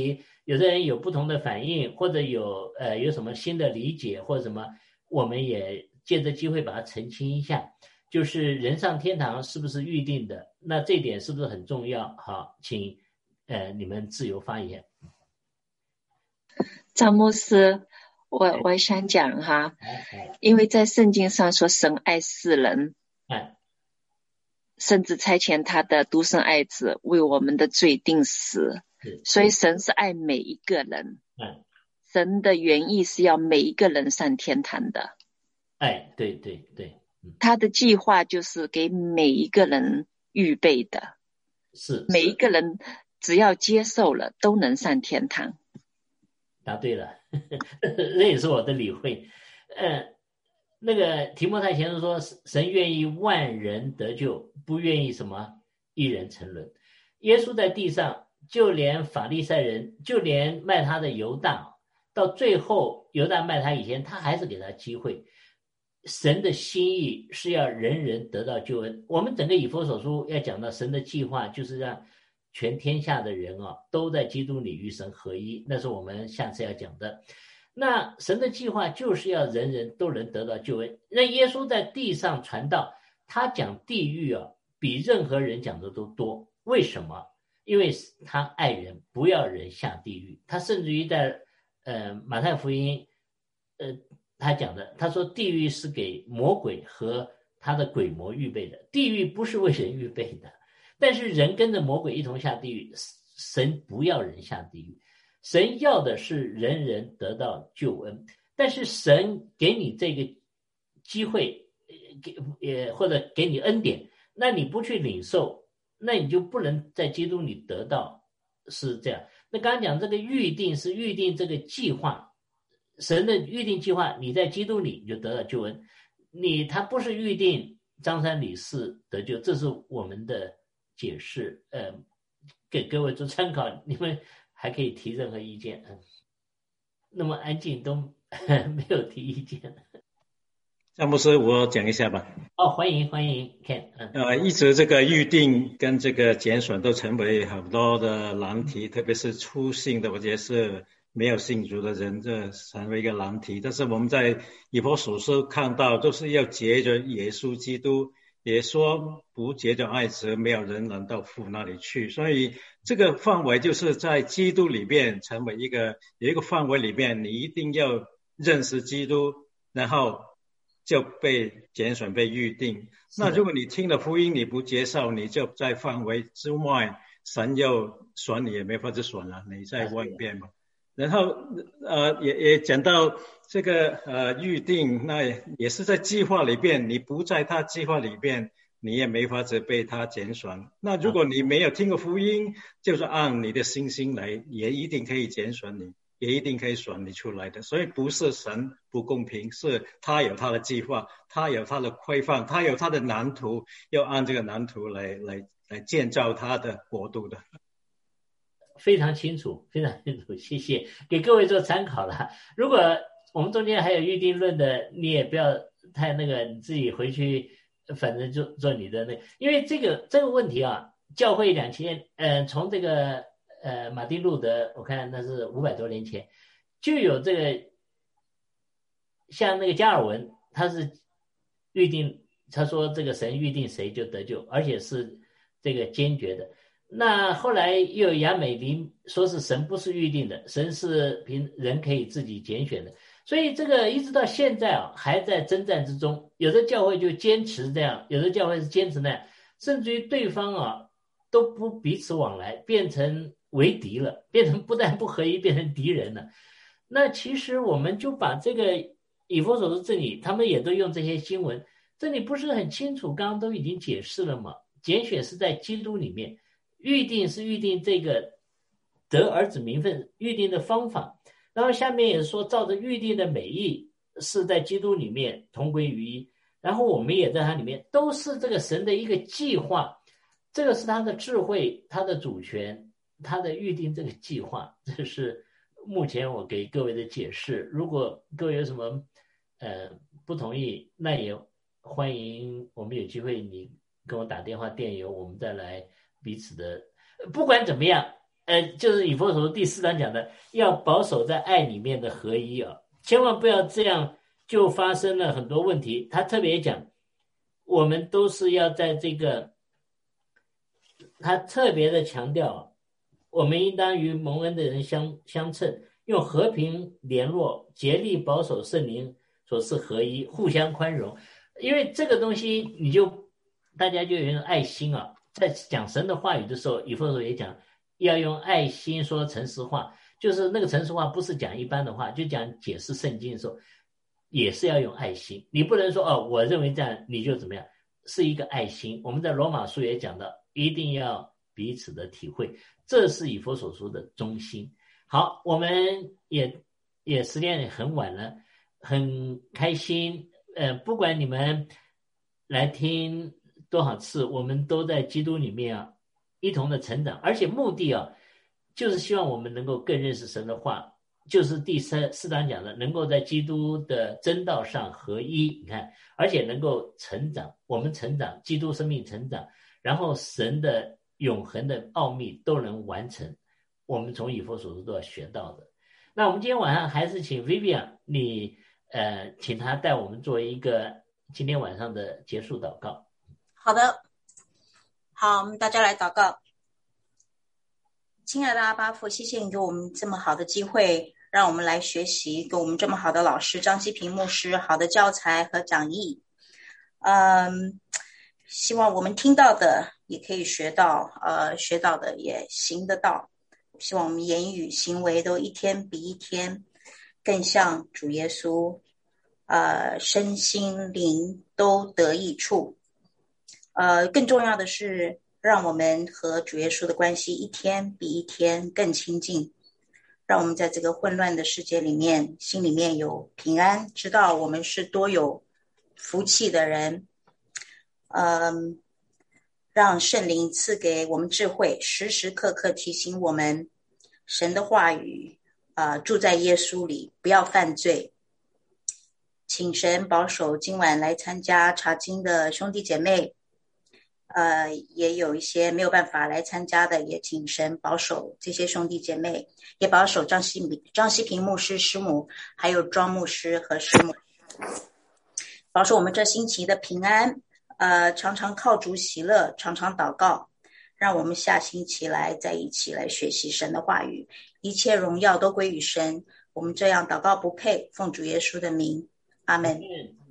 有的人有不同的反应，或者有呃有什么新的理解或者什么，我们也借着机会把它澄清一下，就是人上天堂是不是预定的？那这一点是不是很重要？好，请呃你们自由发言。 张牧师，我我想讲哈，因为在圣经上说神爱世人，甚至差遣他的独生爱子为我们的罪定死，所以神是爱每一个人。神的原意是要每一个人上天堂的。 哎，对对对， 他的计划就是给每一个人预备的， 是每一个人只要接受了都能上天堂。 答对了，这也是我的理会。呃，那个提摩太前书说，神愿意万人得救，不愿意什么一人沉沦。耶稣在地上，就连法利赛人，就连卖他的犹大，到最后犹大卖他以前，他还是给他机会。神的心意是要人人得到救恩。我们整个以弗所书要讲到神的计划，就是让全天下的人啊，都在基督里与神合一，那是我们下次要讲的。那神的计划就是要人人都能得到救恩。那耶稣在地上传道，他讲地狱啊，比任何人讲的都多。为什么？因为他爱人，不要人下地狱。他甚至于在呃马太福音，呃他讲的，他说地狱是给魔鬼和他的鬼魔预备的，地狱不是为人预备的。但是人跟着魔鬼一同下地狱，神不要人下地狱，神要的是人人得到救恩。但是神给你这个机会，给也或者给你恩典，那你不去领受，那你就不能在基督里得到，是这样。那刚刚讲这个预定是预定这个计划，神的预定计划，你在基督里你就得到救恩。你他不是预定张三李四得救，这是我们的解释，呃，给各位做参考，你们还可以提任何意见。嗯，那么安静都没有提意见。 张牧师，我讲一下吧。 哦，欢迎欢迎 Ken。嗯，呃， 一直这个预定跟这个拣选都成为很多的难题，特别是初信的，我觉得是没有信主的人，这成为一个难题。但是我们在以弗所书看到，都是要结着耶稣基督。也说不结着爱子，没有人能到父那里去。所以这个范围就是在基督里面成为一个有一个范围里面，你一定要认识基督，然后就被拣选被预定。那如果你听了福音你不接受，你就在范围之外，神要选你也没法子选了，你在外边嘛。然后呃也也讲到这个呃预定，那也是在计划里边，你不在他计划里边，你也没法子被他拣选。那如果你没有听过福音，就是按你的信心来，也一定可以拣选你，也一定可以选你出来的。所以不是神不公平，是他有他的计划，他有他的规范，他有他的蓝图，要按这个蓝图来来来建造他的国度的。 非常清楚，非常清楚，谢谢，给各位做参考了。如果我们中间还有预定论的，你也不要太那个，你自己回去，反正就做你的那个，因为这个这个问题啊，教会两千，呃，从这个呃马丁路德，我看那是五百多年前就有这个，像那个加尔文，他是预定，他说这个神预定谁就得救，而且是这个坚决的。那后来又有亚美尼说是神不是预定的，神是凭人可以自己拣选的，所以这个一直到现在啊还在征战之中。有的教会就坚持这样，有的教会是坚持那样，甚至于对方啊都不彼此往来，变成为敌了，变成不但不合一，变成敌人了。那其实我们就把这个以弗所书这里，他们也都用这些经文，这里不是很清楚，刚刚都已经解释了嘛，拣选是在基督里面，预定是预定这个得儿子名分预定的方法，然后下面也说照着预定的美意是在基督里面同归于一，然后我们也在它里面，都是这个神的一个计划，这个是他的智慧，他的主权，他的预定这个计划，这是目前我给各位的解释。如果各位有什么呃不同意，那也欢迎我们有机会你跟我打电话电邮，我们再来彼此的，不管怎么样， 呃，就是以弗所书第四章讲的，要保守在爱里面的合一啊，千万不要这样就发生了很多问题。他特别讲，我们都是要在这个，他特别的强调，我们应当与蒙恩的人相相称，用和平联络，竭力保守圣灵所是合一，互相宽容。因为这个东西，你就大家就有用爱心啊，在讲神的话语的时候，以弗所也讲要用爱心说诚实话，就是那个诚实话不是讲一般的话，就讲解释圣经的时候也是要用爱心。你不能说哦，我认为这样你就怎么样，是一个爱心。我们在罗马书也讲到，一定要彼此的体会，这是以弗所书的中心。好，我们也也时间也很晚了，很开心。呃，不管你们来听多少次，我们都在基督里面啊，一同的成长，而且目的啊，就是希望我们能够更认识神的话，就是第三四章讲的，能够在基督的真道上合一。你看，而且能够成长，我们成长，基督生命成长，然后神的永恒的奥秘都能完成，我们从以弗所书都要学到的。那我们今天晚上还是请 Vivian 你呃，请他带我们做一个今天晚上的结束祷告。 好的，好，我们大家来祷告。亲爱的阿爸父，谢谢你给我们这么好的机会，让我们来学习，给我们这么好的老师张希平牧师好的教材和讲义。嗯，希望我们听到的也可以学到，呃，学到的也行得到。希望我们言语行为都一天比一天更像主耶稣，呃，身心灵都得益处。呃，更重要的是，让我们和主耶稣的关系一天比一天更亲近，让我们在这个混乱的世界里面，心里面有平安，知道我们是多有福气的人。嗯，让圣灵赐给我们智慧，时时刻刻提醒我们神的话语，呃，住在耶稣里，不要犯罪。请神保守今晚来参加查经的兄弟姐妹，呃，也有一些没有办法来参加的，也请神保守这些兄弟姐妹，也保守张希张希平牧师师母，还有庄牧师和师母，保守我们这星期的平安，呃，常常靠主喜乐，常常祷告，让我们下星期来再一起来学习神的话语，一切荣耀都归于神。我们这样祷告不配，奉主耶稣的名，阿们。